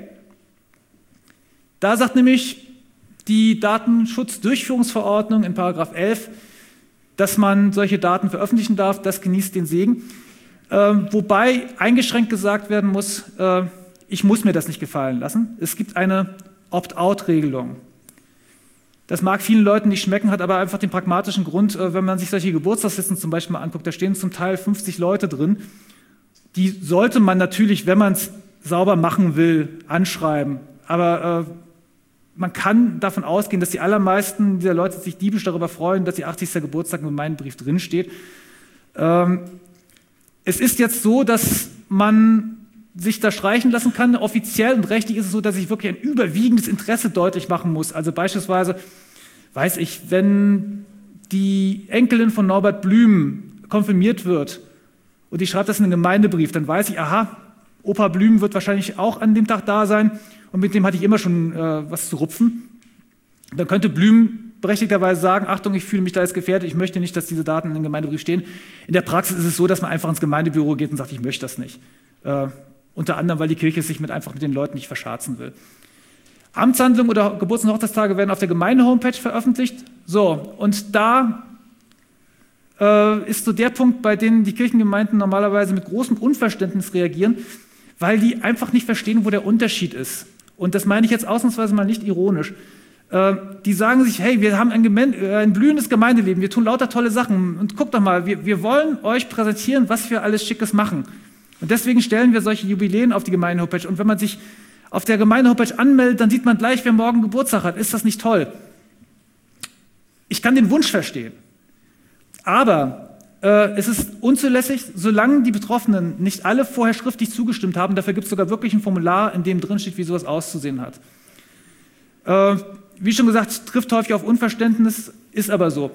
Da sagt nämlich die Datenschutzdurchführungsverordnung in Paragraph elf, dass man solche Daten veröffentlichen darf. Das genießt den Segen. Äh, wobei eingeschränkt gesagt werden muss, äh, ich muss mir das nicht gefallen lassen. Es gibt eine Opt-out-Regelung. Das mag vielen Leuten nicht schmecken, hat aber einfach den pragmatischen Grund, wenn man sich solche Geburtstagslisten zum Beispiel mal anguckt, da stehen zum Teil fünfzig Leute drin. Die sollte man natürlich, wenn man es sauber machen will, anschreiben. Aber äh, man kann davon ausgehen, dass die allermeisten dieser Leute sich diebisch darüber freuen, dass ihr achtzigster Geburtstag im Gemeindebrief drinsteht. Ähm, es ist jetzt so, dass man sich da streichen lassen kann. Offiziell und rechtlich ist es so, dass ich wirklich ein überwiegendes Interesse deutlich machen muss. Also beispielsweise, weiß ich, wenn die Enkelin von Norbert Blüm konfirmiert wird und ich schreibe das in einen Gemeindebrief, dann weiß ich, aha, Opa Blüm wird wahrscheinlich auch an dem Tag da sein und mit dem hatte ich immer schon äh, was zu rupfen. Dann könnte Blüm berechtigterweise sagen, Achtung, ich fühle mich da jetzt gefährdet, ich möchte nicht, dass diese Daten in dem Gemeindebrief stehen. In der Praxis ist es so, dass man einfach ins Gemeindebüro geht und sagt, ich möchte das nicht. Äh, Unter anderem, weil die Kirche sich mit einfach mit den Leuten nicht verscherzen will. Amtshandlungen oder Geburts- und Hochzeitstage werden auf der Gemeinde-Homepage veröffentlicht. So, und da äh, ist so der Punkt, bei dem die Kirchengemeinden normalerweise mit großem Unverständnis reagieren, weil die einfach nicht verstehen, wo der Unterschied ist. Und das meine ich jetzt ausnahmsweise mal nicht ironisch. Äh, die sagen sich, hey, wir haben ein, Gemein- äh, ein blühendes Gemeindeleben, wir tun lauter tolle Sachen. Und guckt doch mal, wir, wir wollen euch präsentieren, was wir alles Schickes machen. Und deswegen stellen wir solche Jubiläen auf die Gemeinde-Homepage. Und wenn man sich auf der Gemeinde-Homepage anmeldet, dann sieht man gleich, wer morgen Geburtstag hat. Ist das nicht toll? Ich kann den Wunsch verstehen. Aber äh, es ist unzulässig, solange die Betroffenen nicht alle vorher schriftlich zugestimmt haben. Dafür gibt es sogar wirklich ein Formular, in dem drin steht, wie sowas auszusehen hat. Äh, wie schon gesagt, trifft häufig auf Unverständnis, ist aber so.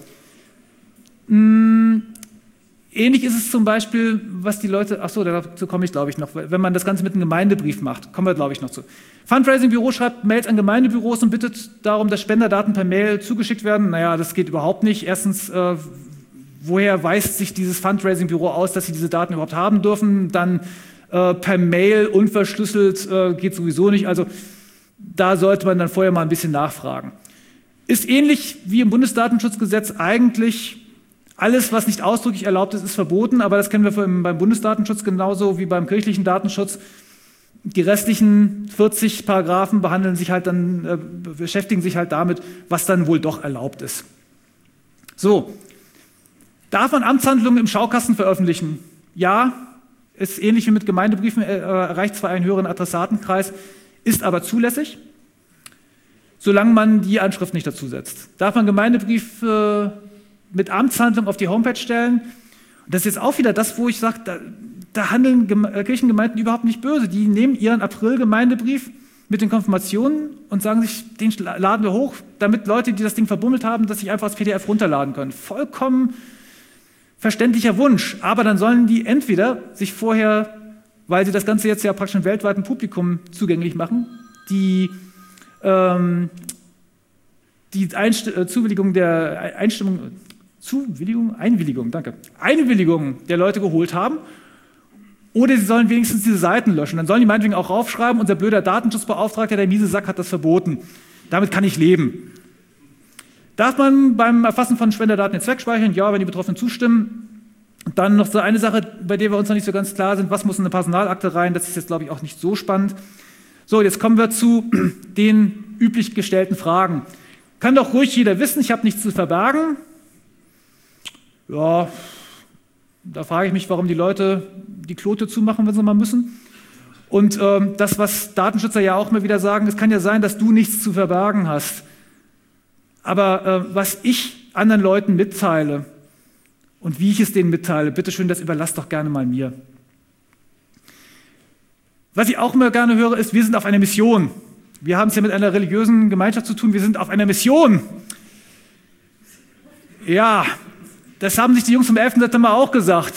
Hm, Ähnlich ist es zum Beispiel, was die Leute, ach so, dazu komme ich, glaube ich, noch, wenn man das Ganze mit einem Gemeindebrief macht, kommen wir, glaube ich, noch zu. Fundraising-Büro schreibt Mails an Gemeindebüros und bittet darum, dass Spenderdaten per Mail zugeschickt werden. Naja, das geht überhaupt nicht. Erstens, äh, woher weist sich dieses Fundraising-Büro aus, dass sie diese Daten überhaupt haben dürfen? Dann äh, per Mail unverschlüsselt äh, geht sowieso nicht. Also da sollte man dann vorher mal ein bisschen nachfragen. Ist ähnlich wie im Bundesdatenschutzgesetz eigentlich. Alles, was nicht ausdrücklich erlaubt ist, ist verboten, aber das kennen wir beim Bundesdatenschutz genauso wie beim kirchlichen Datenschutz. Die restlichen vierzig Paragraphen behandeln sich halt dann, äh, beschäftigen sich halt damit, was dann wohl doch erlaubt ist. So, darf man Amtshandlungen im Schaukasten veröffentlichen? Ja, ist ähnlich wie mit Gemeindebriefen, äh, erreicht zwar einen höheren Adressatenkreis, ist aber zulässig, solange man die Anschrift nicht dazu setzt. Darf man Gemeindebrief äh, mit Amtshandlung auf die Homepage stellen? Und das ist jetzt auch wieder das, wo ich sage, da, da handeln Geme- Kirchengemeinden überhaupt nicht böse. Die nehmen ihren April-Gemeindebrief mit den Konfirmationen und sagen sich, den laden wir hoch, damit Leute, die das Ding verbummelt haben, das sich einfach als P D F runterladen können. Vollkommen verständlicher Wunsch. Aber dann sollen die entweder sich vorher, weil sie das Ganze jetzt ja praktisch einem weltweiten Publikum zugänglich machen, die ähm, die Einst- äh, Zuwilligung der Einstimmung, Zuwilligung, Einwilligung, danke, Einwilligung der Leute geholt haben, oder sie sollen wenigstens diese Seiten löschen. Dann sollen die meinetwegen auch raufschreiben, unser blöder Datenschutzbeauftragter, der miese Sack, hat das verboten. Damit kann ich leben. Darf man beim Erfassen von Spenderdaten den Zweck speichern? Ja, wenn die Betroffenen zustimmen. Dann noch so eine Sache, bei der wir uns noch nicht so ganz klar sind, was muss in eine Personalakte rein? Das ist jetzt, glaube ich, auch nicht so spannend. So, jetzt kommen wir zu den üblich gestellten Fragen. Kann doch ruhig jeder wissen, ich habe nichts zu verbergen. Ja, da frage ich mich, warum die Leute die Klote zumachen, wenn sie mal müssen. Und ähm, das, was Datenschützer ja auch immer wieder sagen, es kann ja sein, dass du nichts zu verbergen hast. Aber äh, was ich anderen Leuten mitteile und wie ich es denen mitteile, bitteschön, das überlasst doch gerne mal mir. Was ich auch immer gerne höre, ist, wir sind auf einer Mission. Wir haben es ja mit einer religiösen Gemeinschaft zu tun, wir sind auf einer Mission. Ja, das haben sich die Jungs vom elften September auch gesagt.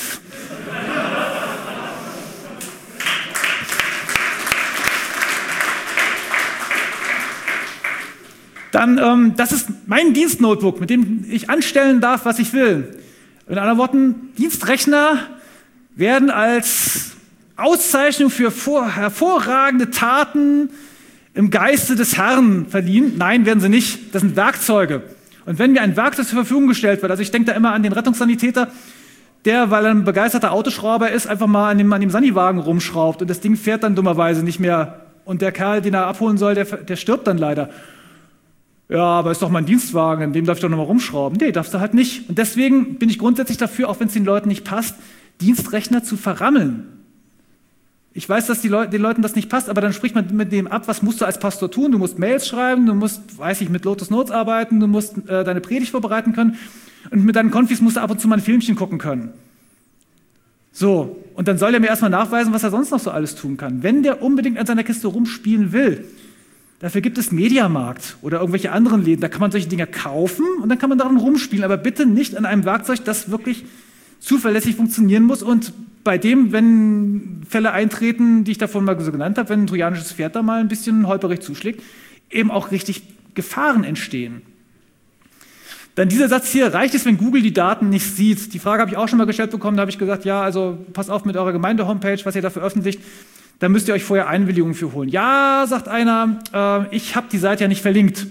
Dann, ähm, das ist mein Dienstnotebook, mit dem ich anstellen darf, was ich will. In anderen Worten, Dienstrechner werden als Auszeichnung für vor, hervorragende Taten im Geiste des Herrn verliehen. Nein, werden sie nicht. Das sind Werkzeuge. Und wenn mir ein Werkzeug zur Verfügung gestellt wird, also ich denke da immer an den Rettungssanitäter, der, weil er ein begeisterter Autoschrauber ist, einfach mal an dem, an dem Saniwagen rumschraubt und das Ding fährt dann dummerweise nicht mehr. Und der Kerl, den er abholen soll, der, der stirbt dann leider. Ja, aber ist doch mein Dienstwagen, in dem darf ich doch nochmal rumschrauben. Nee, darfst du halt nicht. Und deswegen bin ich grundsätzlich dafür, auch wenn es den Leuten nicht passt, Dienstrechner zu verrammeln. Ich weiß, dass die Leu- den Leuten das nicht passt, aber dann spricht man mit dem ab, was musst du als Pastor tun? Du musst Mails schreiben, du musst, weiß ich, mit Lotus Notes arbeiten, du musst äh, deine Predigt vorbereiten können und mit deinen Konfis musst du ab und zu mal ein Filmchen gucken können. So, und dann soll er mir erstmal nachweisen, was er sonst noch so alles tun kann. Wenn der unbedingt an seiner Kiste rumspielen will, dafür gibt es Mediamarkt oder irgendwelche anderen Läden, da kann man solche Dinger kaufen und dann kann man daran rumspielen, aber bitte nicht an einem Werkzeug, das wirklich zuverlässig funktionieren muss und bei dem, wenn Fälle eintreten, die ich davon mal so genannt habe, wenn ein trojanisches Pferd da mal ein bisschen holperig zuschlägt, eben auch richtig Gefahren entstehen. Dann dieser Satz hier, reicht es, wenn Google die Daten nicht sieht? Die Frage habe ich auch schon mal gestellt bekommen, da habe ich gesagt, ja, also pass auf mit eurer Gemeinde-Homepage, was ihr da veröffentlicht. Da müsst ihr euch vorher Einwilligungen für holen. Ja, sagt einer, äh, ich habe die Seite ja nicht verlinkt.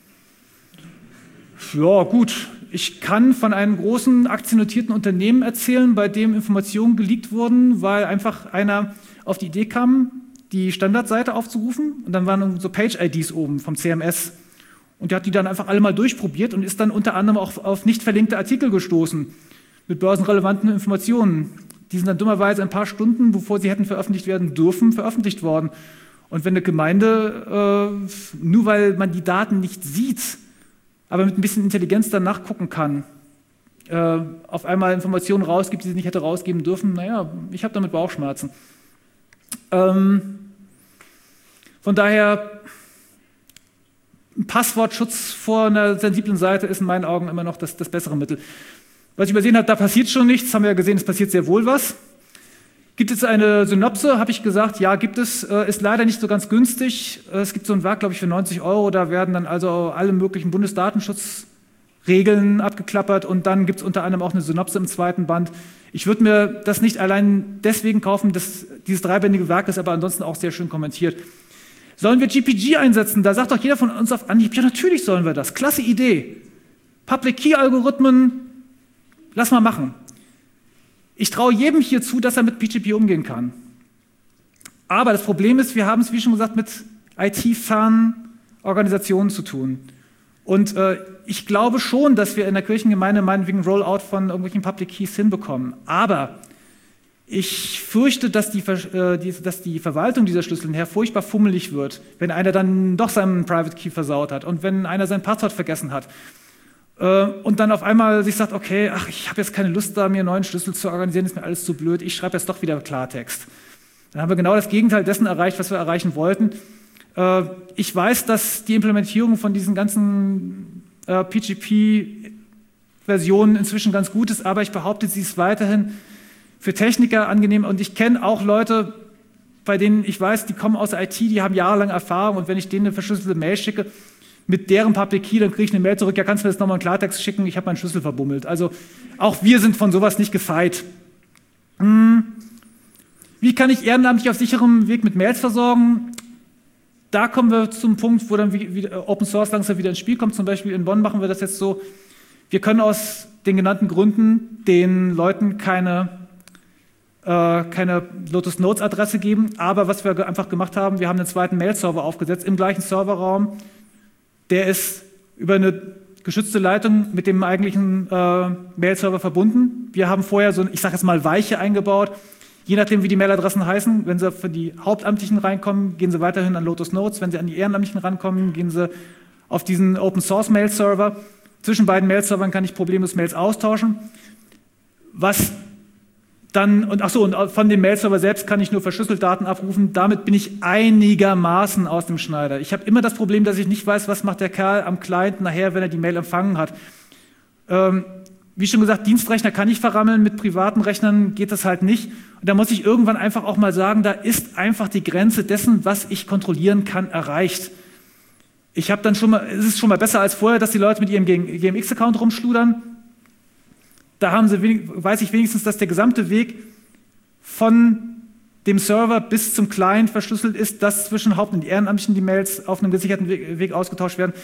Ja, gut. Ich kann von einem großen aktiennotierten Unternehmen erzählen, bei dem Informationen geleakt wurden, weil einfach einer auf die Idee kam, die Standardseite aufzurufen und dann waren so Page-I Ds oben vom C M S. Und der hat die dann einfach alle mal durchprobiert und ist dann unter anderem auch auf nicht verlinkte Artikel gestoßen mit börsenrelevanten Informationen. Die sind dann dummerweise ein paar Stunden, bevor sie hätten veröffentlicht werden dürfen, veröffentlicht worden. Und wenn eine Gemeinde, äh, nur weil man die Daten nicht sieht, aber mit ein bisschen Intelligenz dann nachgucken kann, äh, auf einmal Informationen rausgibt, die sie nicht hätte rausgeben dürfen, naja, ich habe damit Bauchschmerzen. Ähm, von daher, ein Passwortschutz vor einer sensiblen Seite ist in meinen Augen immer noch das, das bessere Mittel. Was ich übersehen habe, da passiert schon nichts, haben wir ja gesehen, es passiert sehr wohl was. Gibt es eine Synopse, habe ich gesagt, ja, gibt es, äh, ist leider nicht so ganz günstig. Es gibt so ein Werk, glaube ich, für neunzig Euro, da werden dann also alle möglichen Bundesdatenschutzregeln abgeklappert und dann gibt es unter anderem auch eine Synopse im zweiten Band. Ich würde mir das nicht allein deswegen kaufen, dass dieses dreibändige Werk ist aber ansonsten auch sehr schön kommentiert. Sollen wir G P G einsetzen? Da sagt doch jeder von uns auf Anhieb, ja, natürlich sollen wir das, klasse Idee. Public-Key-Algorithmen, lass mal machen. Ich traue jedem hier zu, dass er mit P G P umgehen kann. Aber das Problem ist, wir haben es, wie schon gesagt, mit I T-fernen Organisationen zu tun. Und äh, ich glaube schon, dass wir in der Kirchengemeinde meinetwegen Rollout von irgendwelchen Public Keys hinbekommen. Aber ich fürchte, dass die, äh, die, dass die Verwaltung dieser Schlüssel nachher furchtbar fummelig wird, wenn einer dann doch seinen Private Key versaut hat und wenn einer sein Passwort vergessen hat. Und dann auf einmal sich sagt, okay, ach, ich habe jetzt keine Lust da, mir einen neuen Schlüssel zu organisieren, ist mir alles zu blöd, ich schreibe jetzt doch wieder Klartext. Dann haben wir genau das Gegenteil dessen erreicht, was wir erreichen wollten. Ich weiß, dass die Implementierung von diesen ganzen P G P-Versionen inzwischen ganz gut ist, aber ich behaupte, sie ist weiterhin für Techniker angenehm und ich kenne auch Leute, bei denen ich weiß, die kommen aus der I T, die haben jahrelang Erfahrung und wenn ich denen eine verschlüsselte Mail schicke, mit deren Public Key, dann kriege ich eine Mail zurück, ja, kannst du mir jetzt nochmal einen Klartext schicken, ich habe meinen Schlüssel verbummelt. Also auch wir sind von sowas nicht gefeit. Hm. Wie kann ich ehrenamtlich auf sicherem Weg mit Mails versorgen? Da kommen wir zum Punkt, wo dann wieder Open Source langsam wieder ins Spiel kommt. Zum Beispiel in Bonn machen wir das jetzt so, wir können aus den genannten Gründen den Leuten keine, äh, keine Lotus Notes Adresse geben, aber was wir einfach gemacht haben, wir haben einen zweiten Mail-Server aufgesetzt im gleichen Serverraum. Der ist über eine geschützte Leitung mit dem eigentlichen äh, Mail-Server verbunden. Wir haben vorher so, ich sage jetzt mal, Weiche eingebaut. Je nachdem, wie die Mailadressen heißen, wenn sie für die Hauptamtlichen reinkommen, gehen sie weiterhin an Lotus Notes. Wenn sie an die Ehrenamtlichen rankommen, gehen sie auf diesen Open-Source-Mail-Server. Zwischen beiden Mail-Servern kann ich problemlos Mails austauschen. Was dann, und ach so, und von dem Mail-Server selbst kann ich nur verschlüsselt Daten abrufen. Damit bin ich einigermaßen aus dem Schneider. Ich habe immer das Problem, dass ich nicht weiß, was macht der Kerl am Client nachher, wenn er die Mail empfangen hat. Ähm, wie schon gesagt, Dienstrechner kann ich verrammeln, mit privaten Rechnern geht das halt nicht. Und da muss ich irgendwann einfach auch mal sagen, da ist einfach die Grenze dessen, was ich kontrollieren kann, erreicht. Ich habe dann schon mal, es ist schon mal besser als vorher, dass die Leute mit ihrem G M X-Account rumschludern. Da haben sie, weiß ich wenigstens, dass der gesamte Weg von dem Server bis zum Client verschlüsselt ist, dass zwischen Haupt- und Ehrenamtlichen die Mails auf einem gesicherten Weg, Weg ausgetauscht werden.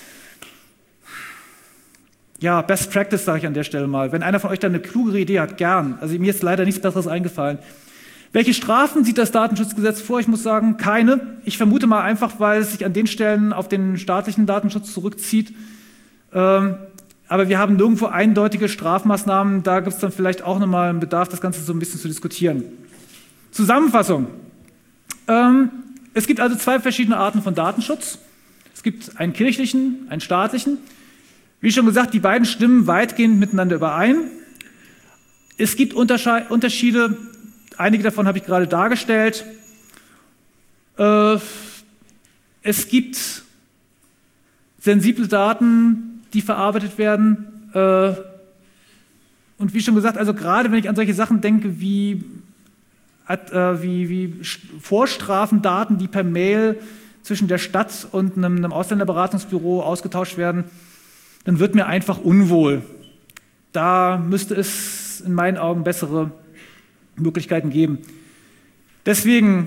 Ja, Best Practice sage ich an der Stelle mal. Wenn einer von euch da eine klugere Idee hat, gern. Also mir ist leider nichts Besseres eingefallen. Welche Strafen sieht das Datenschutzgesetz vor? Ich muss sagen, keine. Ich vermute mal einfach, weil es sich an den Stellen auf den staatlichen Datenschutz zurückzieht. Ähm, Aber wir haben nirgendwo eindeutige Strafmaßnahmen. Da gibt es dann vielleicht auch nochmal einen Bedarf, das Ganze so ein bisschen zu diskutieren. Zusammenfassung. Ähm, es gibt also zwei verschiedene Arten von Datenschutz. Es gibt einen kirchlichen, einen staatlichen. Wie schon gesagt, die beiden stimmen weitgehend miteinander überein. Es gibt Unterschiede, einige davon habe ich gerade dargestellt. Äh, es gibt sensible Daten, die verarbeitet werden. Äh, und wie schon gesagt, also gerade wenn ich an solche Sachen denke wie, äh, wie, wie Vorstrafendaten, die per Mail zwischen der Stadt und einem, einem Ausländerberatungsbüro ausgetauscht werden, dann wird mir einfach unwohl. Da müsste es in meinen Augen bessere Möglichkeiten geben. Deswegen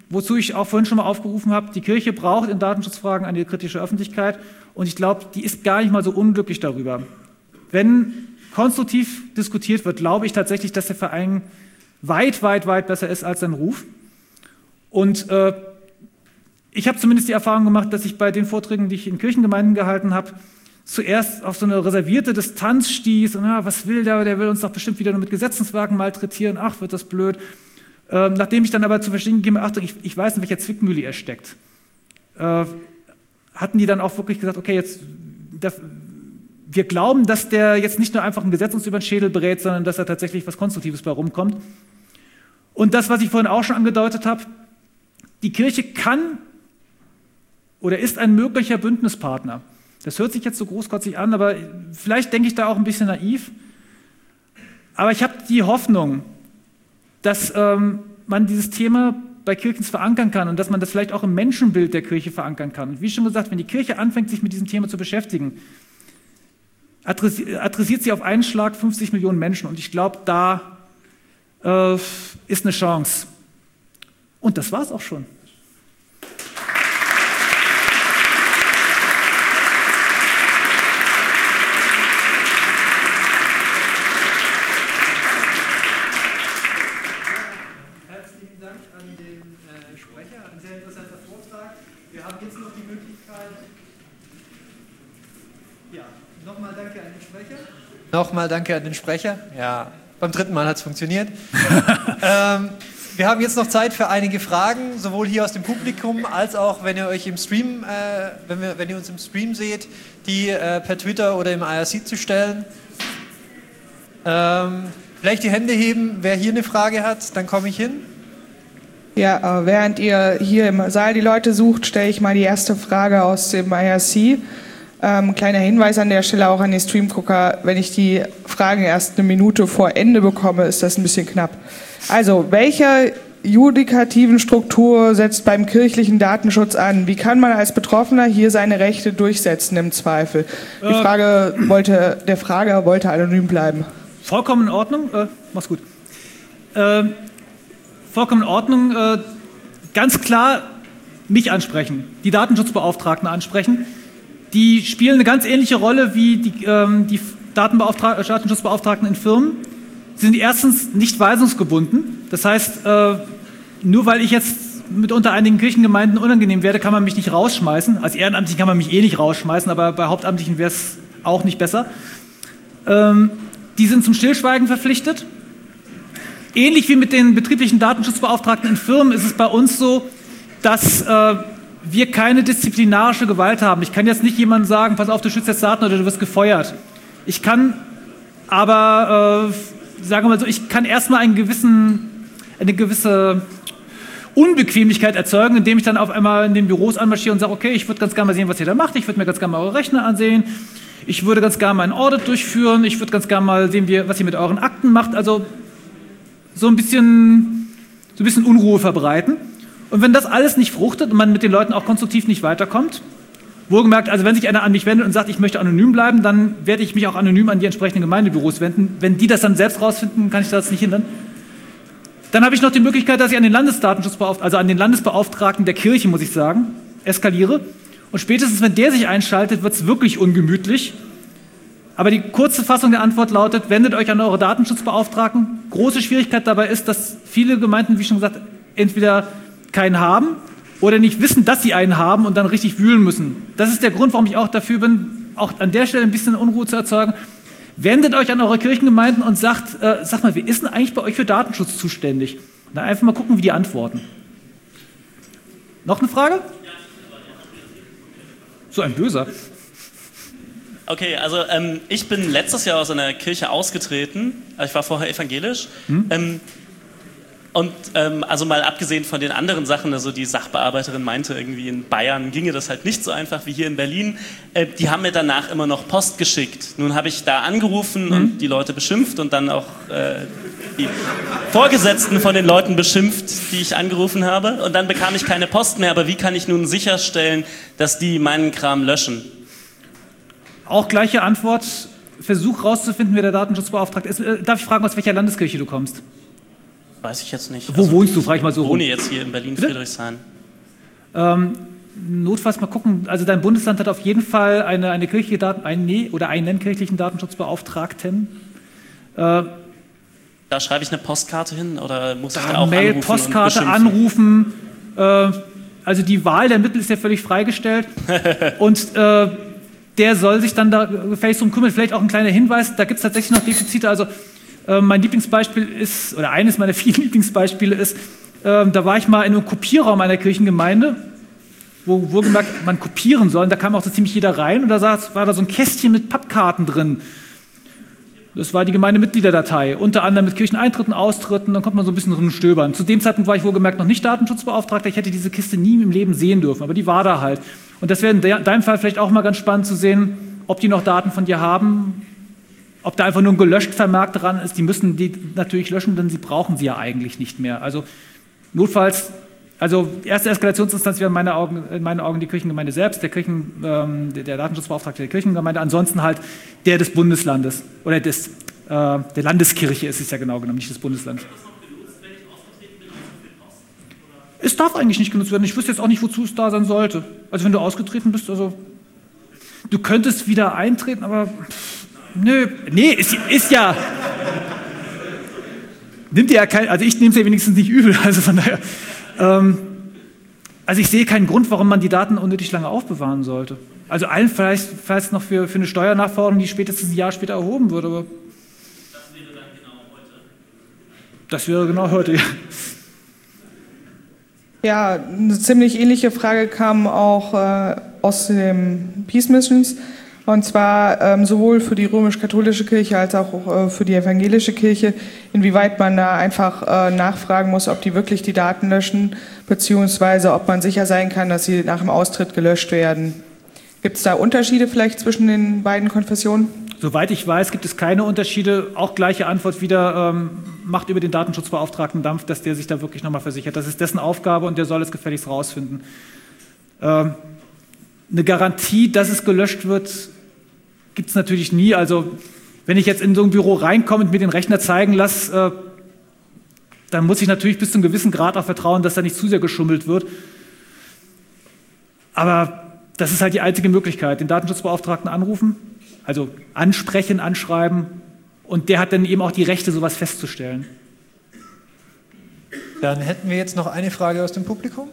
wozu ich auch vorhin schon mal aufgerufen habe, die Kirche braucht in Datenschutzfragen eine kritische Öffentlichkeit und ich glaube, die ist gar nicht mal so unglücklich darüber. Wenn konstruktiv diskutiert wird, glaube ich tatsächlich, dass der Verein weit, weit, weit besser ist als sein Ruf. Und äh, ich habe zumindest die Erfahrung gemacht, dass ich bei den Vorträgen, die ich in Kirchengemeinden gehalten habe, zuerst auf so eine reservierte Distanz stieß und ah, was will der, der will uns doch bestimmt wieder nur mit Gesetzeswerken malträtieren, ach, wird das blöd. Ähm, nachdem ich dann aber zu verstehen gegeben habe, Achtung, ich, ich weiß, in welcher Zwickmühle er steckt, äh, hatten die dann auch wirklich gesagt, okay, jetzt, das, wir glauben, dass der jetzt nicht nur einfach ein Gesetz uns über den Schädel berät, sondern dass da tatsächlich was Konstruktives bei rumkommt. Und das, was ich vorhin auch schon angedeutet habe, die Kirche kann oder ist ein möglicher Bündnispartner. Das hört sich jetzt so großkotzig an, aber vielleicht denke ich da auch ein bisschen naiv. Aber ich habe die Hoffnung, dass ähm, man dieses Thema bei Kirchens verankern kann und dass man das vielleicht auch im Menschenbild der Kirche verankern kann. Und wie schon gesagt, wenn die Kirche anfängt, sich mit diesem Thema zu beschäftigen, adressiert, adressiert sie auf einen Schlag fünfzig Millionen Menschen. Und ich glaube, da äh, ist eine Chance. Und das war es auch schon. Nochmal danke an den Sprecher. Ja, beim dritten Mal hat es funktioniert. ähm, wir haben jetzt noch Zeit für einige Fragen, sowohl hier aus dem Publikum, als auch, wenn ihr euch im Stream, äh, wenn, wir, wenn ihr uns im Stream seht, die äh, per Twitter oder im I R C zu stellen. Ähm, vielleicht die Hände heben, wer hier eine Frage hat, dann komme ich hin. Ja, äh, während ihr hier im Saal die Leute sucht, stelle ich mal die erste Frage aus dem I R C. Ähm, kleiner Hinweis an der Stelle auch an die Streamgucker, wenn ich die Fragen erst eine Minute vor Ende bekomme, ist das ein bisschen knapp. Also, welche judikativen Struktur setzt beim kirchlichen Datenschutz an? Wie kann man als Betroffener hier seine Rechte durchsetzen im Zweifel? Die Frage wollte, der Frager wollte anonym bleiben. Vollkommen in Ordnung, äh, mach's gut. Äh, vollkommen in Ordnung, äh, ganz klar mich ansprechen, die Datenschutzbeauftragten ansprechen. Die spielen eine ganz ähnliche Rolle wie die, ähm, die Datenbeauftrag- Datenschutzbeauftragten in Firmen. Sie sind erstens nicht weisungsgebunden. Das heißt, äh, nur weil ich jetzt mitunter einigen Kirchengemeinden unangenehm werde, kann man mich nicht rausschmeißen. Als Ehrenamtlichen kann man mich eh nicht rausschmeißen, aber bei Hauptamtlichen wäre es auch nicht besser. Ähm, die sind zum Stillschweigen verpflichtet. Ähnlich wie mit den betrieblichen Datenschutzbeauftragten in Firmen ist es bei uns so, dass äh, wir keine disziplinarische Gewalt haben. Ich kann jetzt nicht jemandem sagen, pass auf, du schützt jetzt Daten oder du wirst gefeuert. Ich kann aber, äh, sagen wir mal so, ich kann erstmal einen gewissen, eine gewisse Unbequemlichkeit erzeugen, indem ich dann auf einmal in den Büros anmarschiere und sage, okay, ich würde ganz gerne mal sehen, was ihr da macht, ich würde mir ganz gerne mal eure Rechner ansehen, ich würde ganz gerne mal ein Audit durchführen, ich würde ganz gerne mal sehen, wie, was ihr mit euren Akten macht, also so ein bisschen, so ein bisschen Unruhe verbreiten. Und wenn das alles nicht fruchtet und man mit den Leuten auch konstruktiv nicht weiterkommt, wohlgemerkt, also wenn sich einer an mich wendet und sagt, ich möchte anonym bleiben, dann werde ich mich auch anonym an die entsprechenden Gemeindebüros wenden. Wenn die das dann selbst rausfinden, kann ich das nicht hindern. Dann habe ich noch die Möglichkeit, dass ich an den Landesdatenschutzbeauftragten, also an den Landesbeauftragten der Kirche, muss ich sagen, eskaliere. Und spätestens, wenn der sich einschaltet, wird es wirklich ungemütlich. Aber die kurze Fassung der Antwort lautet, wendet euch an eure Datenschutzbeauftragten. Große Schwierigkeit dabei ist, dass viele Gemeinden, wie schon gesagt, entweder keinen haben oder nicht wissen, dass sie einen haben und dann richtig wühlen müssen. Das ist der Grund, warum ich auch dafür bin, auch an der Stelle ein bisschen Unruhe zu erzeugen. Wendet euch an eure Kirchengemeinden und sagt, äh, sag mal, wer ist denn eigentlich bei euch für Datenschutz zuständig? Und dann einfach mal gucken, wie die antworten. Noch eine Frage? So ein Böser. Okay, also ähm, ich bin letztes Jahr aus einer Kirche ausgetreten. Ich war vorher evangelisch. Hm? Ähm, Und ähm, also mal abgesehen von den anderen Sachen, also die Sachbearbeiterin meinte, irgendwie in Bayern ginge das halt nicht so einfach wie hier in Berlin. Äh, die haben mir danach immer noch Post geschickt. Nun habe ich da angerufen mhm. und die Leute beschimpft und dann auch äh, die Vorgesetzten von den Leuten beschimpft, die ich angerufen habe. Und dann bekam ich keine Post mehr. Aber wie kann ich nun sicherstellen, dass die meinen Kram löschen? Auch gleiche Antwort. Versuch rauszufinden, wer der Datenschutzbeauftragte ist. Äh, darf ich fragen, aus welcher Landeskirche du kommst? Weiß ich jetzt nicht. Wo also, wohnst du, frage ich mal so. Ich wohne jetzt hier in Berlin-Friedrichshain. Ähm, notfalls mal gucken, also dein Bundesland hat auf jeden Fall eine, eine kirchliche Daten, einen, nee, oder einen kirchlichen Datenschutzbeauftragten. Äh, Da schreibe ich eine Postkarte hin oder muss ich da da auch Mail, anrufen Postkarte und anrufen. Äh, also die Wahl der Mittel ist ja völlig freigestellt. Und äh, der soll sich dann da gefälligst drum kümmern. Vielleicht auch ein kleiner Hinweis, da gibt es tatsächlich noch Defizite. Also äh, mein Lieblingsbeispiel ist, oder eines meiner vielen Lieblingsbeispiele ist, äh, da war ich mal in einem Kopierraum einer Kirchengemeinde, wo wohlgemerkt man kopieren soll. Und da kam auch so ziemlich jeder rein und da saß, war da so ein Kästchen mit Pappkarten drin. Das war die Gemeindemitgliederdatei, unter anderem mit Kircheneintritten, Austritten, dann kommt man so ein bisschen drin stöbern. Zu dem Zeitpunkt war ich wohlgemerkt noch nicht Datenschutzbeauftragter, ich hätte diese Kiste nie im Leben sehen dürfen, aber die war da halt. Und das wäre in deinem Fall vielleicht auch mal ganz spannend zu sehen, ob die noch Daten von dir haben, ob da einfach nur ein gelöscht Vermerk dran ist. Die müssen die natürlich löschen, denn sie brauchen sie ja eigentlich nicht mehr. Also notfalls, also erste Eskalationsinstanz wäre in meinen Augen, in meinen Augen die Kirchengemeinde selbst, der, Kirchen, ähm, der Datenschutzbeauftragte der Kirchengemeinde, ansonsten halt der des Bundeslandes oder des, äh, der Landeskirche ist es ja genau genommen, nicht des Bundeslandes. Es darf eigentlich nicht genutzt werden. Ich wüsste jetzt auch nicht, wozu es da sein sollte. Also wenn du ausgetreten bist, also du könntest wieder eintreten, aber pff, nö, nee, ist, ist ja nimmt dir ja kein, also ich nehme es ja wenigstens nicht übel, also von daher. Ähm, also ich sehe keinen Grund, warum man die Daten unnötig lange aufbewahren sollte. Also allen vielleicht, vielleicht noch für, für eine Steuernachforderung, die spätestens ein Jahr später erhoben wird, aber das wäre dann genau heute. Das wäre genau heute, ja. Ja, eine ziemlich ähnliche Frage kam auch äh, aus dem Peace Missions. Und zwar ähm, sowohl für die römisch-katholische Kirche als auch äh, für die evangelische Kirche, inwieweit man da einfach äh, nachfragen muss, ob die wirklich die Daten löschen, beziehungsweise ob man sicher sein kann, dass sie nach dem Austritt gelöscht werden. Gibt es da Unterschiede vielleicht zwischen den beiden Konfessionen? Soweit ich weiß, gibt es keine Unterschiede. Auch gleiche Antwort wieder, ähm, macht über den Datenschutzbeauftragten Dampf, dass der sich da wirklich nochmal versichert. Das ist dessen Aufgabe und der soll es gefälligst rausfinden. Ähm, eine Garantie, dass es gelöscht wird, gibt es natürlich nie. Also wenn ich jetzt in so ein Büro reinkomme und mir den Rechner zeigen lasse, äh, dann muss ich natürlich bis zu einem gewissen Grad auch vertrauen, dass da nicht zu sehr geschummelt wird. Aber das ist halt die einzige Möglichkeit, den Datenschutzbeauftragten anrufen, also ansprechen, anschreiben, und der hat dann eben auch die Rechte, sowas festzustellen. Dann hätten wir jetzt noch eine Frage aus dem Publikum.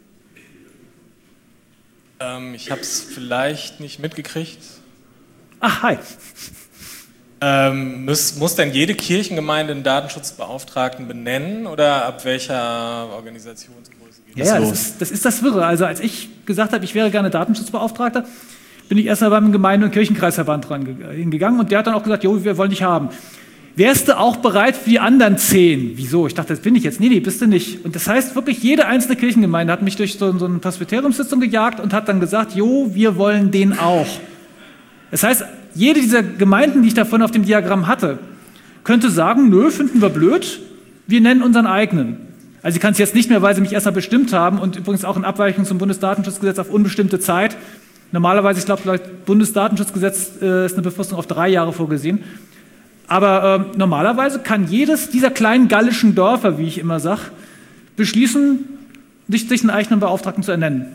Ähm, ich habe es vielleicht nicht mitgekriegt. Ach, hi. Ähm, muss, muss denn jede Kirchengemeinde einen Datenschutzbeauftragten benennen oder ab welcher Organisationsgröße geht das ja, los? Das ist, das ist das Wirre. Also als ich gesagt habe, ich wäre gerne Datenschutzbeauftragter, bin ich erst mal beim Gemeinde- und Kirchenkreisverband hingegangen und der hat dann auch gesagt, jo, wir wollen dich haben. Wärst du auch bereit für die anderen zehn? Wieso? Ich dachte, das bin ich jetzt. Nee, nee, bist du nicht. Und das heißt wirklich, jede einzelne Kirchengemeinde hat mich durch so, so eine Presbyteriumssitzung gejagt und hat dann gesagt, jo, wir wollen den auch. Das heißt, jede dieser Gemeinden, die ich davon auf dem Diagramm hatte, könnte sagen, nö, finden wir blöd, wir nennen unseren eigenen. Also sie kann es jetzt nicht mehr, weil sie mich erstmal bestimmt haben und übrigens auch in Abweichung zum Bundesdatenschutzgesetz auf unbestimmte Zeit. Normalerweise, ich glaube, laut Bundesdatenschutzgesetz äh, ist eine Befristung auf drei Jahre vorgesehen. Aber äh, normalerweise kann jedes dieser kleinen gallischen Dörfer, wie ich immer sage, beschließen, sich, sich einen eigenen Beauftragten zu ernennen.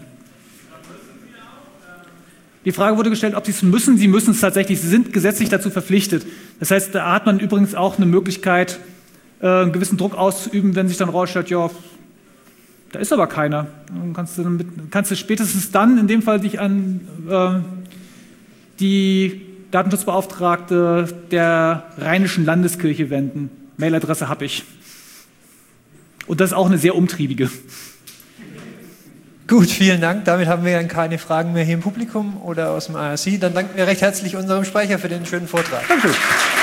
Die Frage wurde gestellt, ob sie es müssen. Sie müssen es tatsächlich. Sie sind gesetzlich dazu verpflichtet. Das heißt, da hat man übrigens auch eine Möglichkeit, äh, einen gewissen Druck auszuüben, wenn sich dann rausstellt, ja, da ist aber keiner. Dann kannst du, mit, kannst du spätestens dann in dem Fall dich an äh, die Datenschutzbeauftragte der Rheinischen Landeskirche wenden. Mailadresse habe ich. Und das ist auch eine sehr umtriebige. Gut, vielen Dank. Damit haben wir dann keine Fragen mehr hier im Publikum oder aus dem A R C. Dann danken wir recht herzlich unserem Sprecher für den schönen Vortrag. Dankeschön.